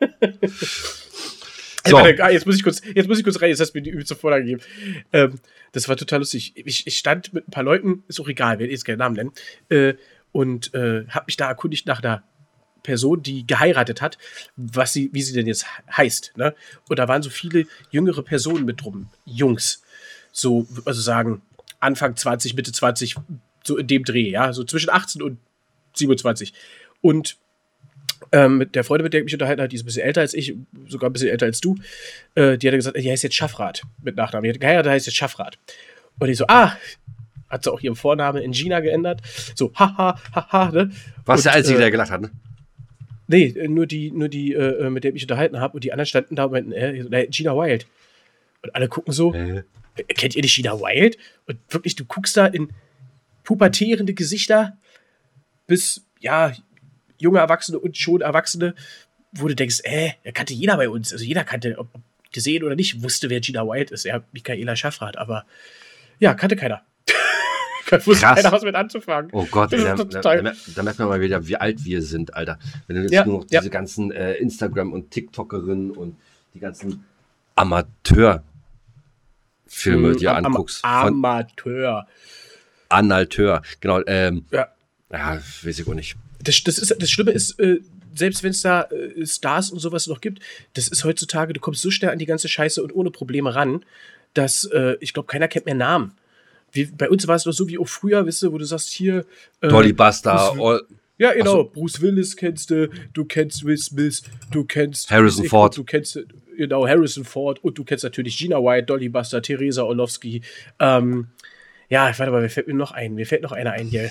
So. Jetzt muss ich kurz rein, jetzt hast du mir die übelste Vorlage gegeben. Das war total lustig. Ich stand mit ein paar Leuten, ist auch egal, werde jetzt keinen Namen nennen, und habe mich da erkundigt nach einer Person, die geheiratet hat, wie sie denn jetzt heißt. Ne? Und da waren so viele jüngere Personen mit drum, Jungs. So, also sagen, Anfang 20, Mitte 20, so in dem Dreh, ja, so zwischen 18 und 27. Und mit der Freundin, mit der ich mich unterhalten habe, die ist ein bisschen älter als ich, sogar ein bisschen älter als du, die hat gesagt, die heißt jetzt Schaffrath mit Nachnamen. Die hat geheiratet, heißt jetzt Schaffrath. Und ich so, hat sie auch ihren Vornamen in Gina geändert. So, haha, ne? Was der Einzige, der gelacht hat, ne? Nee, nur die, mit der ich mich unterhalten habe und die anderen standen da und meinten, Gina Wild. Und alle gucken so, kennt ihr nicht Gina Wild? Und wirklich, du guckst da in pubertierende Gesichter bis, ja, junge Erwachsene und schon Erwachsene, wo du denkst, kannte jeder bei uns. Also jeder kannte, ob gesehen oder nicht, wusste, wer Gina Wild ist. Ja, Michaela Schaffrath, aber ja, kannte keiner. Wusste keiner, was mit anzufangen. Oh Gott, da merkt man mal wieder, wie alt wir sind, Alter. Wenn du jetzt nur noch diese ganzen Instagram- und TikTokerinnen und die ganzen Amateurfilme dir anguckst. Amateur, genau. Ja, weiß ich auch nicht. Das Schlimme ist, selbst wenn es da Stars und sowas noch gibt, das ist heutzutage, du kommst so schnell an die ganze Scheiße und ohne Probleme ran, dass ich glaube, keiner kennt mehr Namen. Bei uns war es doch so wie auch früher, wisst ihr, wo du sagst, hier Dolly Buster. Ja, genau. So. Bruce Willis kennst du kennst Will Smith, du kennst Harrison Ford. Du kennst, genau, Harrison Ford und du kennst natürlich Gina Wild, Dolly Buster, Theresa Orlowski. Ja, warte mal, mir fällt noch einer ein hier.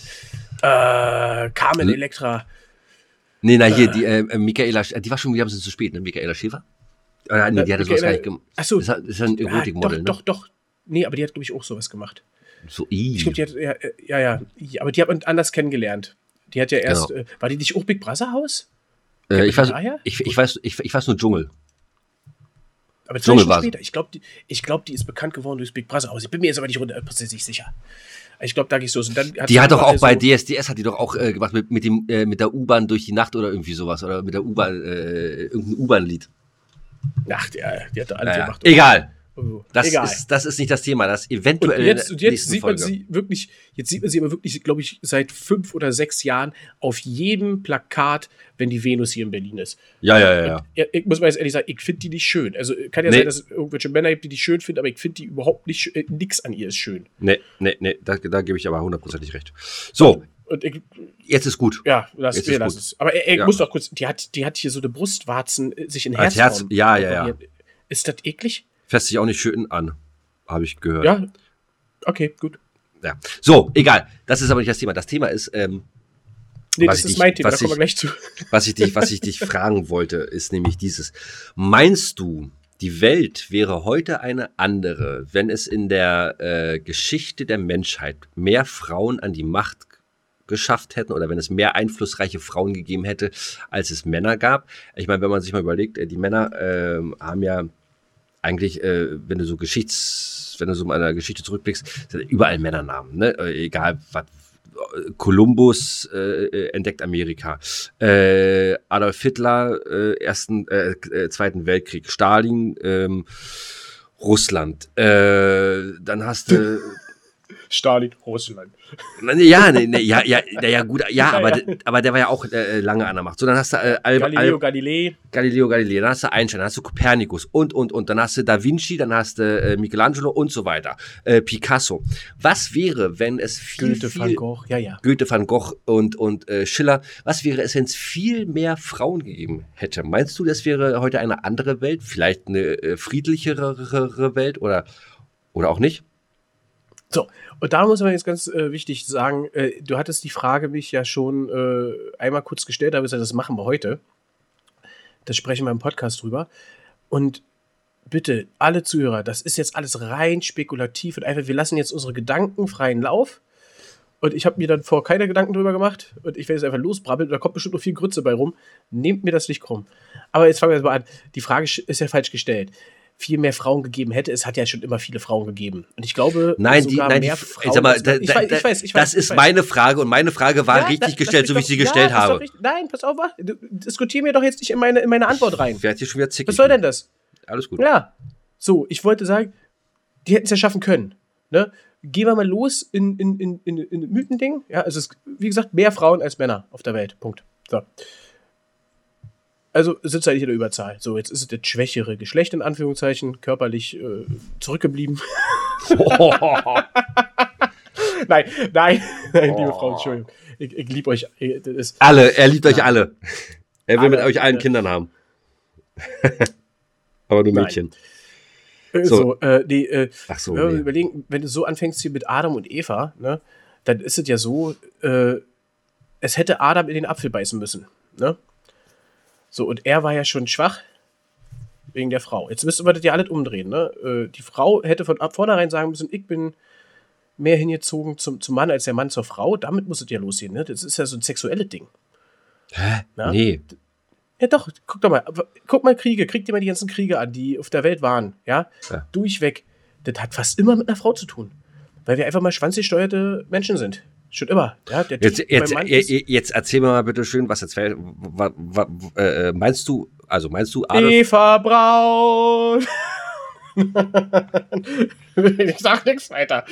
Carmen Electra. Nee, hier, die Michaela, die war schon wieder ein bisschen zu spät, ne? Michaela Schäfer? Nee, die hatte sowas gar nicht gemacht. Achso. Das ist ein Erotikmodell, ne? Doch. Nee, aber die hat, glaube ich, auch sowas gemacht. So, ich glaube, die hat, aber die hat man anders kennengelernt. Die hat ja erst, war die nicht auch Big Brother Haus? Ich weiß nur Dschungel. Aber 2 Stunden später. Ich glaube, die ist bekannt geworden durch Big Brother Haus. Ich bin mir jetzt aber nicht 100% sicher. Ich glaube, da geht's los. Und dann die hat doch auch bei DSDS, hat die doch auch gemacht mit der U-Bahn durch die Nacht oder irgendwie sowas. Oder mit der U-Bahn, irgendein U-Bahn-Lied. Ach, die hat da alles gemacht. Egal. Egal. Das ist nicht das Thema, das eventuell und jetzt sieht man sie aber wirklich, glaube ich, seit 5 oder 6 Jahren auf jedem Plakat, wenn die Venus hier in Berlin ist. Ja. Ich muss mal jetzt ehrlich sagen, ich finde die nicht schön. Also kann ja sein, dass es irgendwelche Männer gibt, die schön finden, aber ich finde die überhaupt nicht, nix an ihr ist schön. Nee, da gebe ich aber 100% recht. So. Und jetzt ist gut. Ja, lass es. Aber ich muss doch kurz, die hat hier so eine Brustwarzen sich in Herz. Ja. Ist das eklig? Fässt sich auch nicht schön an, habe ich gehört. Ja, okay, gut. Ja. So, egal. Das ist aber nicht das Thema. Das Thema ist, das ist mein Thema, da kommen wir gleich zu. Was ich dich fragen wollte, ist nämlich dieses. Meinst du, die Welt wäre heute eine andere, wenn es in der Geschichte der Menschheit mehr Frauen an die Macht geschafft hätten oder wenn es mehr einflussreiche Frauen gegeben hätte, als es Männer gab? Ich meine, wenn man sich mal überlegt, die Männer haben ja eigentlich, wenn du so mal in der Geschichte zurückblickst, sind überall Männernamen, ne? Egal was. Kolumbus entdeckt Amerika. Adolf Hitler, Zweiten Weltkrieg. Stalin, Russland. Dann hast du Stalin, Russland. Ja, gut, aber der war ja auch lange an der Macht. So, dann hast du Galileo Galilei. Dann hast du Einstein, dann hast du Kopernikus und. Dann hast du Da Vinci, dann hast du Michelangelo und so weiter. Picasso. Was wäre, wenn es Goethe, Van Gogh, Goethe, Van Gogh und Schiller. Was wäre es, wenn es viel mehr Frauen gegeben hätte? Meinst du, das wäre heute eine andere Welt? Vielleicht eine friedlichere Welt oder auch nicht? So, und da muss man jetzt ganz wichtig sagen, du hattest die Frage mich ja schon einmal kurz gestellt, da habe ich gesagt, das machen wir heute. Das sprechen wir im Podcast drüber. Und bitte, alle Zuhörer, das ist jetzt alles rein spekulativ und einfach, wir lassen jetzt unsere Gedanken freien Lauf. Und ich habe mir dann vor keine Gedanken drüber gemacht und ich werde jetzt einfach losbrabbeln und da kommt bestimmt noch viel Grütze bei rum. Nehmt mir das nicht krumm. Aber jetzt fangen wir jetzt mal an. Die Frage ist ja falsch gestellt. Viel mehr Frauen gegeben hätte, es hat ja schon immer viele Frauen gegeben. Und ich glaube, Frauen. Sag mal, das ist meine Frage und meine Frage war richtig gestellt, so wie ich sie gestellt habe. Nein, pass auf, diskutier mir doch jetzt nicht in meine Antwort rein. Wer hat hier schon wieder zickig? Was soll denn das? Alles gut. Ja, so, ich wollte sagen, die hätten es ja schaffen können. Ne? Gehen wir mal los in Mythending. Ja, also es ist, wie gesagt, mehr Frauen als Männer auf der Welt. Punkt. So. Also sitzt eigentlich in der Überzahl. So, jetzt ist es das schwächere Geschlecht, in Anführungszeichen, körperlich zurückgeblieben. Nein, liebe Frauen, Entschuldigung. Ich liebe euch. Er liebt euch alle. Er will mit euch allen Kindern haben. Aber nur Mädchen. Wenn wir überlegen, wenn du so anfängst hier mit Adam und Eva, ne, dann ist es ja so, es hätte Adam in den Apfel beißen müssen. Ne? So, und er war ja schon schwach wegen der Frau. Jetzt müsste man das ja alles umdrehen. Ne? Die Frau hätte von vornherein sagen müssen, ich bin mehr hingezogen zum Mann als der Mann zur Frau. Damit muss es ja losgehen. Ne? Das ist ja so ein sexuelles Ding. Hä? Na? Nee. Ja doch, guck mal Kriege, krieg dir mal die ganzen Kriege an, die auf der Welt waren, ja? Durchweg. Das hat fast immer mit einer Frau zu tun. Weil wir einfach mal schwanzgesteuerte Menschen sind. Schon immer. Ja? Jetzt erzähl mir mal bitte schön, was jetzt meinst du Adolf? Eva Braun! Ich sag nichts weiter.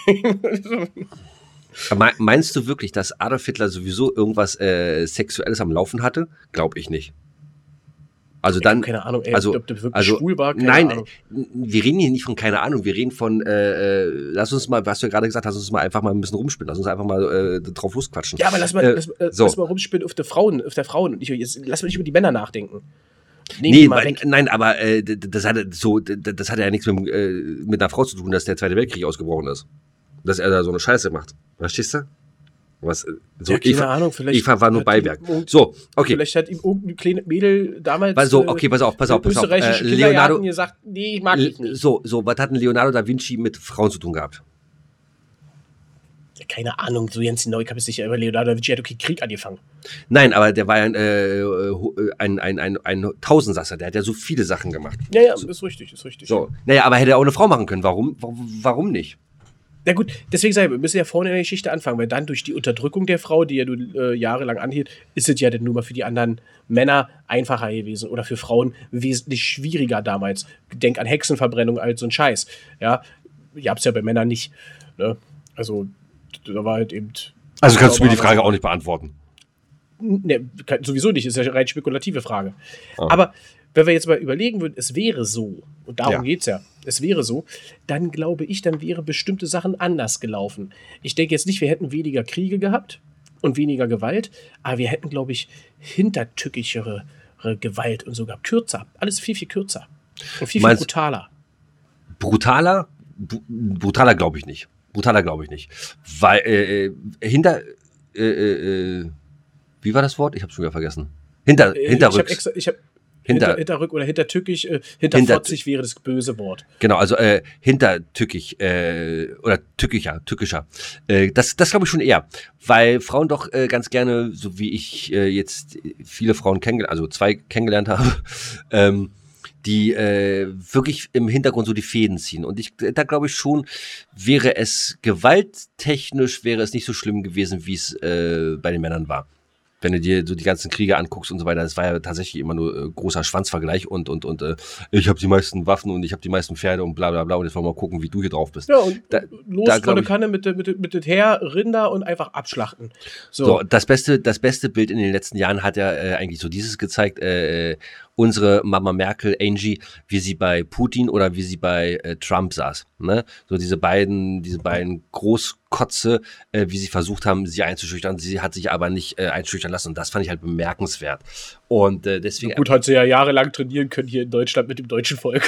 Meinst du wirklich, dass Adolf Hitler sowieso irgendwas Sexuelles am Laufen hatte? Glaube ich nicht. Also dann, keine Ahnung, ey, ob der wirklich schwul war, keine Ahnung. Wir reden hier nicht von keine Ahnung, wir reden von, lass uns mal, was du ja gerade gesagt hast, lass uns mal einfach mal ein bisschen rumspinnen, lass uns einfach mal drauf losquatschen. Ja, aber lass mal rumspinnen auf der Frauen und lass mal nicht über die Männer nachdenken. Nein, aber das hat ja nichts mit einer Frau zu tun, dass der Zweite Weltkrieg ausgebrochen ist. Dass er da so eine Scheiße macht. Verstehst du? Keine Ahnung, vielleicht. Eva war nur Beiwerk. So, okay. Vielleicht hat ihm irgendein kleines Mädel damals. Also, okay, pass auf. Leonardo gesagt, nee, ich mag dich nicht. So, was hat denn Leonardo da Vinci mit Frauen zu tun gehabt? Ja, keine Ahnung, so ganz genau, ich habe es nicht, aber Leonardo da Vinci hat Krieg angefangen. Nein, aber der war ja ein Tausendsasser, der hat ja so viele Sachen gemacht. Ja, so. ist richtig. So, naja, aber hätte er auch eine Frau machen können. Warum nicht? Na gut, deswegen sage ich, wir müssen ja vorne in der Geschichte anfangen, weil dann durch die Unterdrückung der Frau, die ja nur jahrelang anhielt, ist es ja dann nur mal für die anderen Männer einfacher gewesen oder für Frauen wesentlich schwieriger damals. Denk an Hexenverbrennung als so ein Scheiß. Ja, ich hab's ja bei Männern nicht. Ne? Also, da war halt eben. Also kannst du mir die Frage auch nicht beantworten? Ne, sowieso nicht, ist ja eine rein spekulative Frage. Aber wenn wir jetzt mal überlegen würden, es wäre so, und darum geht's ja, es wäre so, dann glaube ich, dann wären bestimmte Sachen anders gelaufen. Ich denke jetzt nicht, wir hätten weniger Kriege gehabt und weniger Gewalt, aber wir hätten, glaube ich, hintertückischere Gewalt und sogar kürzer. Alles viel, viel kürzer. Und viel brutaler. Brutaler? Brutaler glaube ich nicht. Weil wie war das Wort? Ich habe es schon wieder vergessen. Hinterrücks. Hinterrück oder hintertückisch, hinterfotzig wäre das böse Wort. Genau, also hintertückisch oder tückischer. Das glaube ich schon eher, weil Frauen doch ganz gerne, so wie ich jetzt viele Frauen zwei kennengelernt habe, die wirklich im Hintergrund so die Fäden ziehen. Und da glaube ich schon, wäre es gewalttechnisch, wäre es nicht so schlimm gewesen, wie es bei den Männern war. Wenn du dir so die ganzen Kriege anguckst und so weiter, das war ja tatsächlich immer nur großer Schwanzvergleich und ich habe die meisten Waffen und ich habe die meisten Pferde und bla bla bla und jetzt wollen wir mal gucken, wie du hier drauf bist. Ja, und volle Kanne mit dem Heer, Rinder und einfach abschlachten. So, das beste Bild in den letzten Jahren hat ja eigentlich so dieses gezeigt, unsere Mama Merkel, Angie, wie sie bei Putin oder wie sie bei Trump saß. Ne? So diese beiden Großkotze, wie sie versucht haben, sie einzuschüchtern. Sie hat sich aber nicht einschüchtern lassen und das fand ich halt bemerkenswert. Und deswegen. Gut, hat sie ja jahrelang trainieren können hier in Deutschland mit dem deutschen Volk.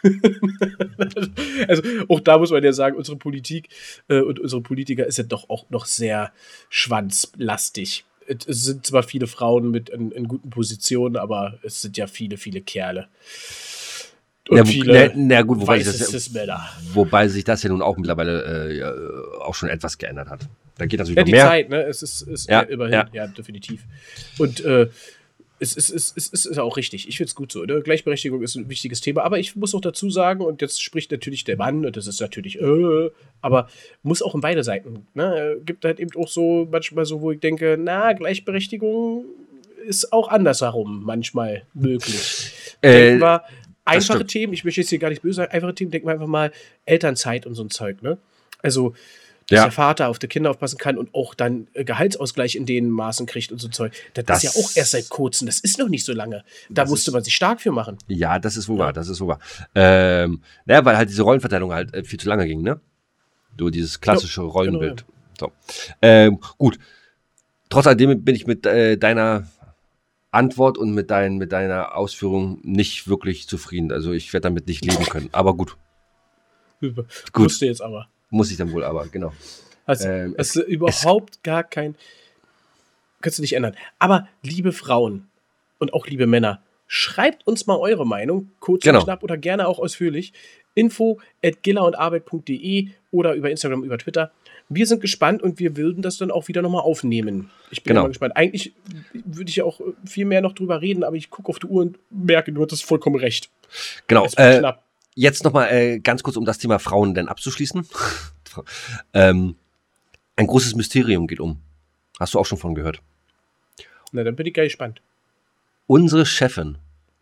Also auch da muss man ja sagen, unsere Politik und unsere Politiker ist ja doch auch noch sehr schwanzlastig. Es sind zwar viele Frauen mit in guten Positionen, aber es sind ja viele, viele Kerle. Und viele gut, weiße Cis-Männer. wobei sich das ja nun auch mittlerweile auch schon etwas geändert hat. Da geht natürlich Ja, noch die mehr. Zeit, ne? Es ist Ja, immerhin, ja. definitiv. Und es ist auch richtig. Ich finde es gut so. Ne? Gleichberechtigung ist ein wichtiges Thema. Aber ich muss auch dazu sagen, und jetzt spricht natürlich der Mann, und das ist natürlich, aber muss auch in beide Seiten. Ne? Gibt halt eben auch so manchmal so, wo ich denke, na, Gleichberechtigung ist auch andersherum manchmal möglich. Denken wir, einfache stimmt. Themen, ich möchte jetzt hier gar nicht böse sagen, einfache Themen, denken wir einfach mal Elternzeit und so ein Zeug. Ne? Also, dass Ja. der Vater auf die Kinder aufpassen kann und auch dann Gehaltsausgleich in den Maßen kriegt und so Zeug. Das ist ja auch erst seit kurzem. Das ist noch nicht so lange. Da musste man sich stark für machen. Ja, das ist wohl wahr, das ist wohl wahr. Naja, weil halt diese Rollenverteilung halt viel zu lange ging, ne? So dieses klassische Rollenbild. So. Gut. Trotz alledem bin ich mit deiner Antwort und mit deiner Ausführung nicht wirklich zufrieden. Also ich werde damit nicht leben können. Aber gut, Gut. Musste jetzt aber. muss ich dann wohl aber, genau. Also, es ist überhaupt gar kein. Kannst du nicht ändern. Aber liebe Frauen und auch liebe Männer, schreibt uns mal eure Meinung, kurz und knapp oder gerne auch ausführlich. info@gillaundarbeit.de oder über Instagram, über Twitter. Wir sind gespannt und wir würden das dann auch wieder nochmal aufnehmen. Ich bin mal gespannt. Eigentlich würde ich ja auch viel mehr noch drüber reden, aber ich gucke auf die Uhr und merke, du hattest vollkommen recht. Genau. Es wird knapp. Jetzt nochmal ganz kurz, um das Thema Frauen denn abzuschließen. Ein großes Mysterium geht um. Hast du auch schon von gehört? Na, dann bin ich gar gespannt. Unsere Chefin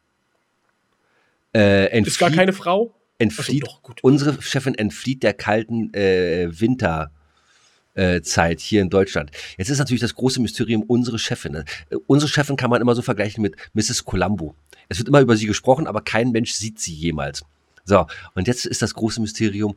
Ist gar keine Frau? entflieht, Achso, doch, gut. unsere Chefin entflieht der kalten Winterzeit hier in Deutschland. Jetzt ist natürlich das große Mysterium unsere Chefin. Ne? Unsere Chefin kann man immer so vergleichen mit Mrs. Columbo. Es wird immer über sie gesprochen, aber kein Mensch sieht sie jemals. So, und jetzt ist das große Mysterium,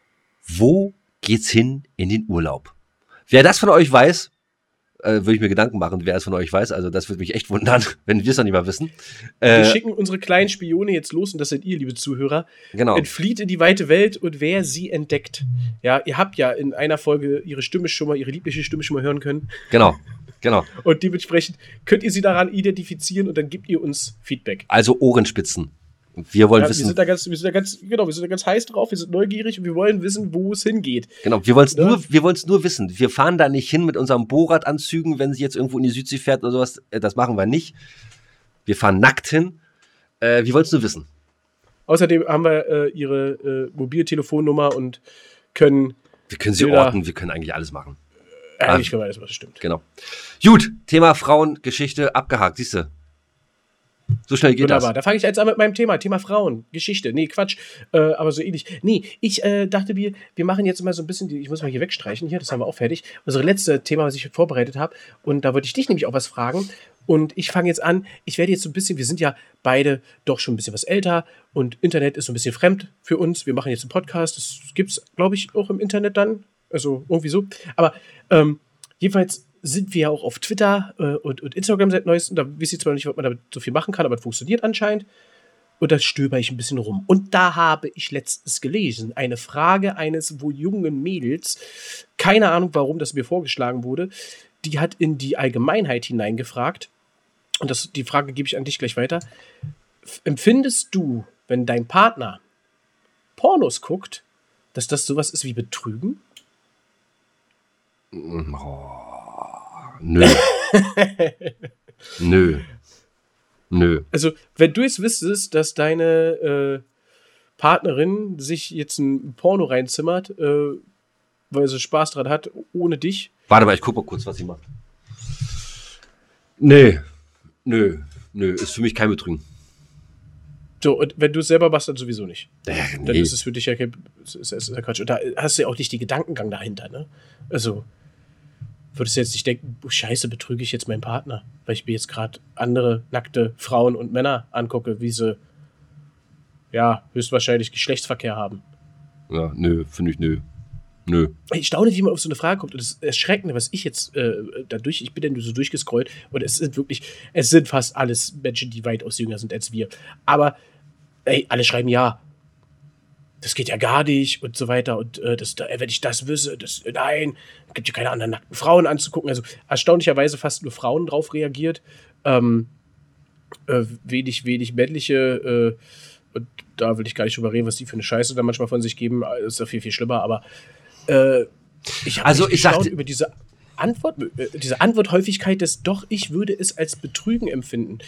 wo geht's hin in den Urlaub? Wer das von euch weiß, würde ich mir Gedanken machen, wer es von euch weiß. Also das würde mich echt wundern, wenn wir es noch nicht mal wissen. Wir schicken unsere kleinen Spione jetzt los und das seid ihr, liebe Zuhörer. Genau. Entflieht in die weite Welt und wer sie entdeckt. Ja, ihr habt ja in einer Folge ihre liebliche Stimme schon mal hören können. Genau. Und dementsprechend könnt ihr sie daran identifizieren und dann gebt ihr uns Feedback. Also Ohrenspitzen. Wir wollen Ja, wissen. wir sind da ganz heiß drauf, wir sind neugierig und wir wollen wissen, wo es hingeht. Genau, wir wollen es nur wissen. Wir fahren da nicht hin mit unserem Bohrradanzügen, wenn sie jetzt irgendwo in die Südsee fährt oder sowas. Das machen wir nicht. Wir fahren nackt hin. Wir wollen es nur wissen. Außerdem haben wir ihre Mobiltelefonnummer und können. Wir können sie orten, wir können eigentlich alles machen. Eigentlich können wir alles, was stimmt. Genau. Gut, Thema Frauengeschichte abgehakt, siehst du. So schnell geht Wunderbar. Da fange ich jetzt an mit meinem Thema Frauen, Geschichte. Nee, Quatsch, aber so ähnlich. Nee, ich dachte, wir machen jetzt mal so ein bisschen, ich muss mal hier wegstreichen, hier, das haben wir auch fertig. Unser letztes Thema, was ich vorbereitet habe. Und da wollte ich dich nämlich auch was fragen. Und ich fange jetzt an, ich werde jetzt so ein bisschen, wir sind ja beide doch schon ein bisschen was älter und Internet ist so ein bisschen fremd für uns. Wir machen jetzt einen Podcast, das gibt es, glaube ich, auch im Internet dann. Also irgendwie so. Aber jedenfalls sind wir ja auch auf Twitter und Instagram seit neuestem. Da wisst ihr zwar nicht, was man damit so viel machen kann, aber es funktioniert anscheinend. Und da stöber ich ein bisschen rum. Und da habe ich letztens gelesen, eine Frage eines wohl jungen Mädels, keine Ahnung, warum das mir vorgeschlagen wurde, die hat in die Allgemeinheit hineingefragt. Und die Frage gebe ich an dich gleich weiter. Empfindest du, wenn dein Partner Pornos guckt, dass das sowas ist wie Betrügen? Nö. Nö. Also, wenn du jetzt wüsstest, dass deine Partnerin sich jetzt ein Porno reinzimmert, weil sie Spaß dran hat, ohne dich. Warte mal, ich guck mal kurz, was sie macht. Nö. Ist für mich kein Betrügen. So, und wenn du es selber machst, dann sowieso nicht. Nee. Dann ist es für dich ja kein ist ja Quatsch. Und da hast du ja auch nicht die Gedankengang dahinter, ne? Also, würdest du jetzt nicht denken, scheiße, betrüge ich jetzt meinen Partner, weil ich mir jetzt gerade andere nackte Frauen und Männer angucke, wie sie, ja, höchstwahrscheinlich Geschlechtsverkehr haben. Ja, nö, finde ich nö. Ich staune, wie man auf so eine Frage kommt. Und das Erschreckende, was ich jetzt ich bin dann so durchgescrollt und es sind fast alles Menschen, die weitaus jünger sind als wir. Aber, ey, alle schreiben ja. das geht ja gar nicht und so weiter. Und wenn ich das wüsste, nein, gibt ja keine anderen nackten Frauen anzugucken. Also erstaunlicherweise fast nur Frauen drauf reagiert. Wenig männliche, und da will ich gar nicht drüber reden, was die für eine Scheiße da manchmal von sich geben. Das ist ja viel, viel schlimmer, aber ich habe gestaunt über diese Antworthäufigkeit des doch, ich würde es als Betrügen empfinden.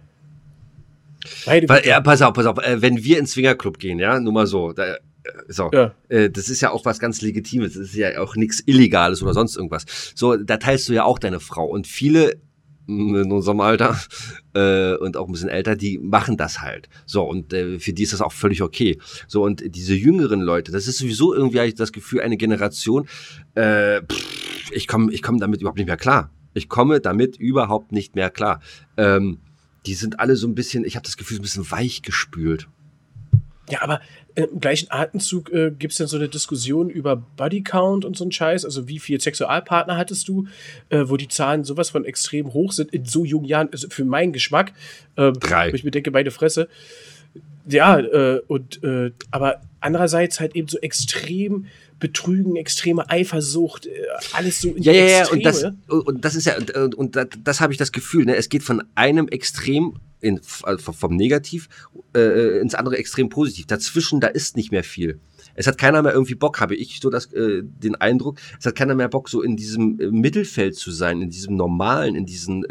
Pass auf, wenn wir ins Swingerclub gehen, ja, nur mal so, das ist ja auch was ganz Legitimes, das ist ja auch nichts Illegales oder sonst irgendwas. So, da teilst du ja auch deine Frau und viele in unserem Alter und auch ein bisschen älter, die machen das halt. So, und für die ist das auch völlig okay. So, und diese jüngeren Leute, das ist sowieso irgendwie, habe ich das Gefühl, eine Generation, ich komm damit überhaupt nicht mehr klar. Ich komme damit überhaupt nicht mehr klar. Die sind alle so ein bisschen, ich habe das Gefühl, so ein bisschen weich gespült. Ja, aber im gleichen Atemzug gibt es dann so eine Diskussion über Bodycount und so einen Scheiß, also wie viele Sexualpartner hattest du, wo die Zahlen sowas von extrem hoch sind in so jungen Jahren, also für meinen Geschmack. 3. Wo ich mir denke, meine Fresse. Ja, aber andererseits halt eben so extrem Betrügen, extreme Eifersucht, alles so in die Extreme. Und das ist ja, und das habe ich das Gefühl, ne? Es geht von einem Extrem vom Negativ ins andere Extrem positiv. Dazwischen, da ist nicht mehr viel. Es hat keiner mehr irgendwie Bock, habe ich so den Eindruck, es hat keiner mehr Bock, so in diesem Mittelfeld zu sein, in diesem Normalen, in diesen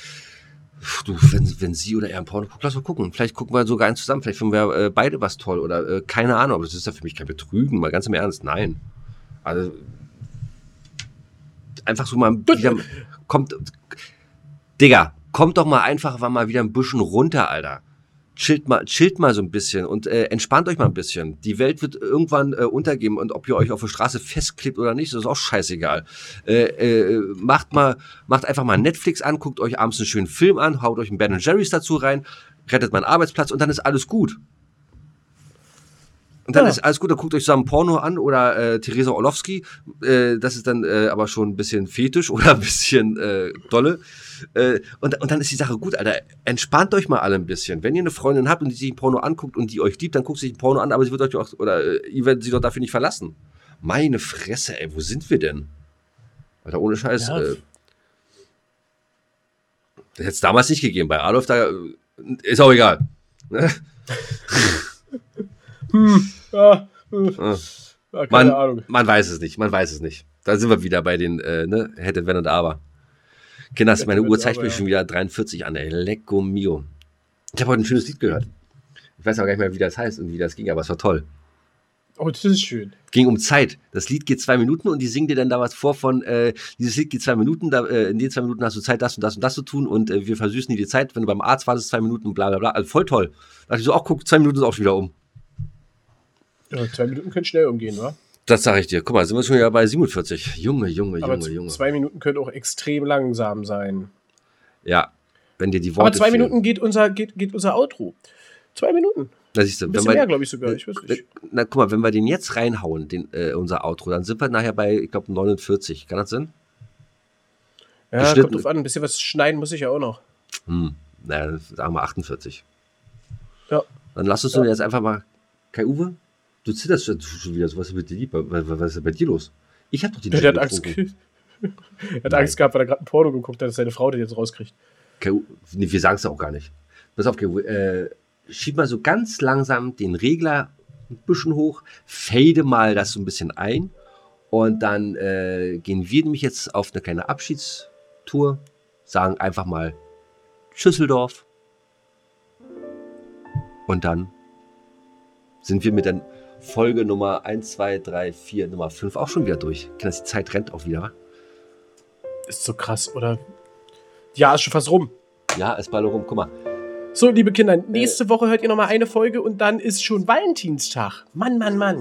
wenn sie oder er ein Porno guckt, lass mal gucken. Vielleicht gucken wir sogar eins zusammen. Vielleicht finden wir beide was toll oder keine Ahnung. Aber das ist ja für mich kein Betrügen. Mal ganz im Ernst, nein. Also einfach so mal wieder kommt doch mal einfach mal wieder ein bisschen runter, Alter. Chillt mal so ein bisschen und entspannt euch mal ein bisschen. Die Welt wird irgendwann untergehen und ob ihr euch auf der Straße festklebt oder nicht, das ist auch scheißegal. Macht einfach mal Netflix an, guckt euch abends einen schönen Film an, haut euch einen Ben & Jerry's dazu rein, rettet mal einen Arbeitsplatz und dann ist alles gut. Und dann ist alles gut, dann guckt euch zusammen Porno an oder Theresa Orlowski, das ist dann aber schon ein bisschen fetisch oder ein bisschen dolle. Und dann ist die Sache gut, Alter. Entspannt euch mal alle ein bisschen. Wenn ihr eine Freundin habt und die sich ein Porno anguckt und die euch liebt, dann guckt sich ein Porno an, aber sie wird euch auch, oder ihr werdet sie doch dafür nicht verlassen. Meine Fresse, ey, wo sind wir denn? Alter, ohne Scheiß. Ja. Das hätte es damals nicht gegeben. Bei Adolf, da ist auch egal. Keine Ahnung. Man weiß es nicht. Da sind wir wieder bei den, hätte, wenn und aber. Kinder, meine Uhr zeigt mir schon wieder 43 an, ey. Lecco mio. Ich habe heute ein schönes Lied gehört. Ich weiß aber gar nicht mehr, wie das heißt und wie das ging, aber es war toll. Oh, das ist schön. Ging um Zeit. Das Lied geht 2 Minuten und die singen dir dann da was vor von, dieses Lied geht 2 Minuten, in den 2 Minuten hast du Zeit, das und das und das zu tun und wir versüßen dir die Zeit, wenn du beim Arzt wartest, 2 Minuten, bla bla bla. Also voll toll. Da dachte ich so, guck, 2 Minuten ist auch schon wieder um. Ja, 2 Minuten können schnell umgehen, wa? Das sage ich dir. Guck mal, sind wir schon wieder bei 47. Junge. Aber 2 Minuten können auch extrem langsam sein. Ja, wenn dir die Worte aber 2 Minuten geht unser Outro. 2 Minuten. Da siehst du, ein bisschen mehr, glaube ich sogar. Ich weiß nicht. Na, guck mal, wenn wir den jetzt reinhauen, unser Outro, dann sind wir nachher bei, ich glaube, 49. Kann das sein? Ja, kommt drauf an. Ein bisschen was schneiden muss ich ja auch noch. Naja, sagen wir 48. Ja. Dann lass uns jetzt einfach mal. Kai Uwe? Du zitterst schon wieder. Was ist mit dir? Was ist bei dir los? Ich hab doch die. Der hat Angst gehabt, weil er gerade ein Porno geguckt hat, dass seine Frau den jetzt rauskriegt. Kai Uwe, nee, wir sagen es auch gar nicht. Pass auf, Kai Uwe, schieb mal so ganz langsam den Regler ein bisschen hoch, fade mal das so ein bisschen ein und dann gehen wir nämlich jetzt auf eine kleine Abschiedstour, sagen einfach mal Schüsseldorf und dann sind wir mit der Folge Nummer 1, 2, 3, 4, Nummer 5 auch schon wieder durch. Die Zeit rennt auch wieder. Ist so krass, oder? Ja, ist schon fast rum. Ja, ist bald rum. Guck mal. So, liebe Kinder, nächste Woche hört ihr nochmal eine Folge und dann ist schon Valentinstag. Mann.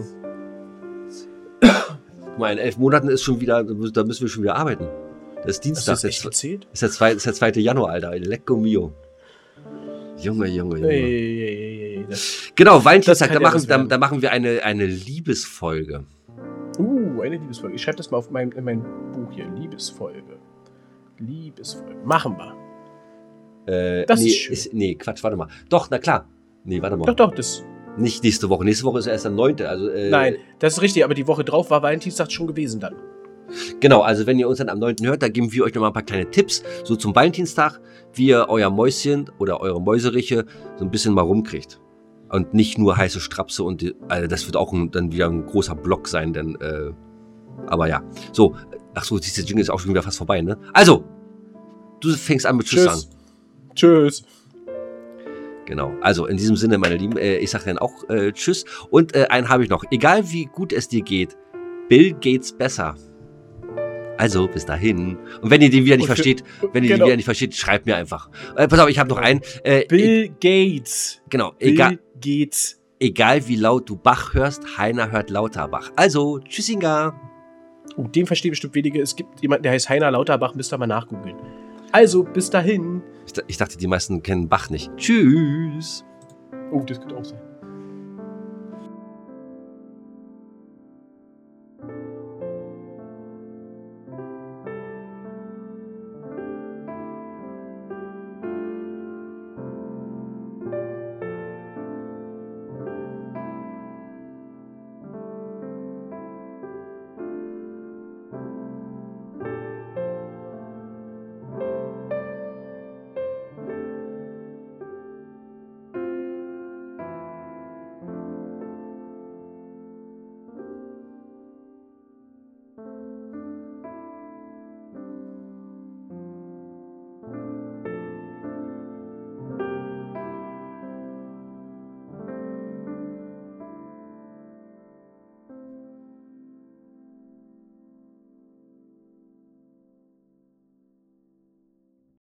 Guck mal, in 11 Monaten ist schon wieder, da müssen wir schon wieder arbeiten. Das ist Dienstag. Hast du das echt gezählt? Ist der 2. Januar, Alter. Lecco mio. Junge. Hey. Genau, Valentinstag, da machen wir eine Liebesfolge. Eine Liebesfolge. Ich schreibe das mal in mein Buch hier. Liebesfolge. Machen wir. Quatsch, warte mal. Doch, na klar. Nee, warte mal. Doch, das. Nicht nächste Woche. Nächste Woche ist erst am 9. Also, Nein, das ist richtig, aber die Woche drauf war Valentinstag schon gewesen dann. Genau, also wenn ihr uns dann am 9. hört, da geben wir euch nochmal ein paar kleine Tipps, so zum Valentinstag, wie ihr euer Mäuschen oder eure Mäuseriche so ein bisschen mal rumkriegt. Und nicht nur heiße Strapse und also das wird auch dann wieder ein großer Block sein, denn, aber ja. So, ach so, diese Jingle ist auch schon wieder fast vorbei, ne? Also, du fängst an mit Tschüss an. Tschüss. Genau, also in diesem Sinne, meine Lieben, ich sage dann auch Tschüss. Und einen habe ich noch. Egal wie gut es dir geht, Bill Gates besser. Also, bis dahin. Und wenn ihr den wieder nicht versteht, schreibt mir einfach. Pass auf, ich habe noch einen. Bill Gates. Genau, Bill Gates. Egal wie laut du Bach hörst, Heiner hört Lauterbach. Also, Tschüssinga. Den verstehen bestimmt wenige. Es gibt jemanden, der heißt Heiner Lauterbach, müsst ihr mal nachgoogeln. Also, bis dahin. Ich dachte, die meisten kennen Bach nicht. Tschüss. Oh, das könnte auch sein.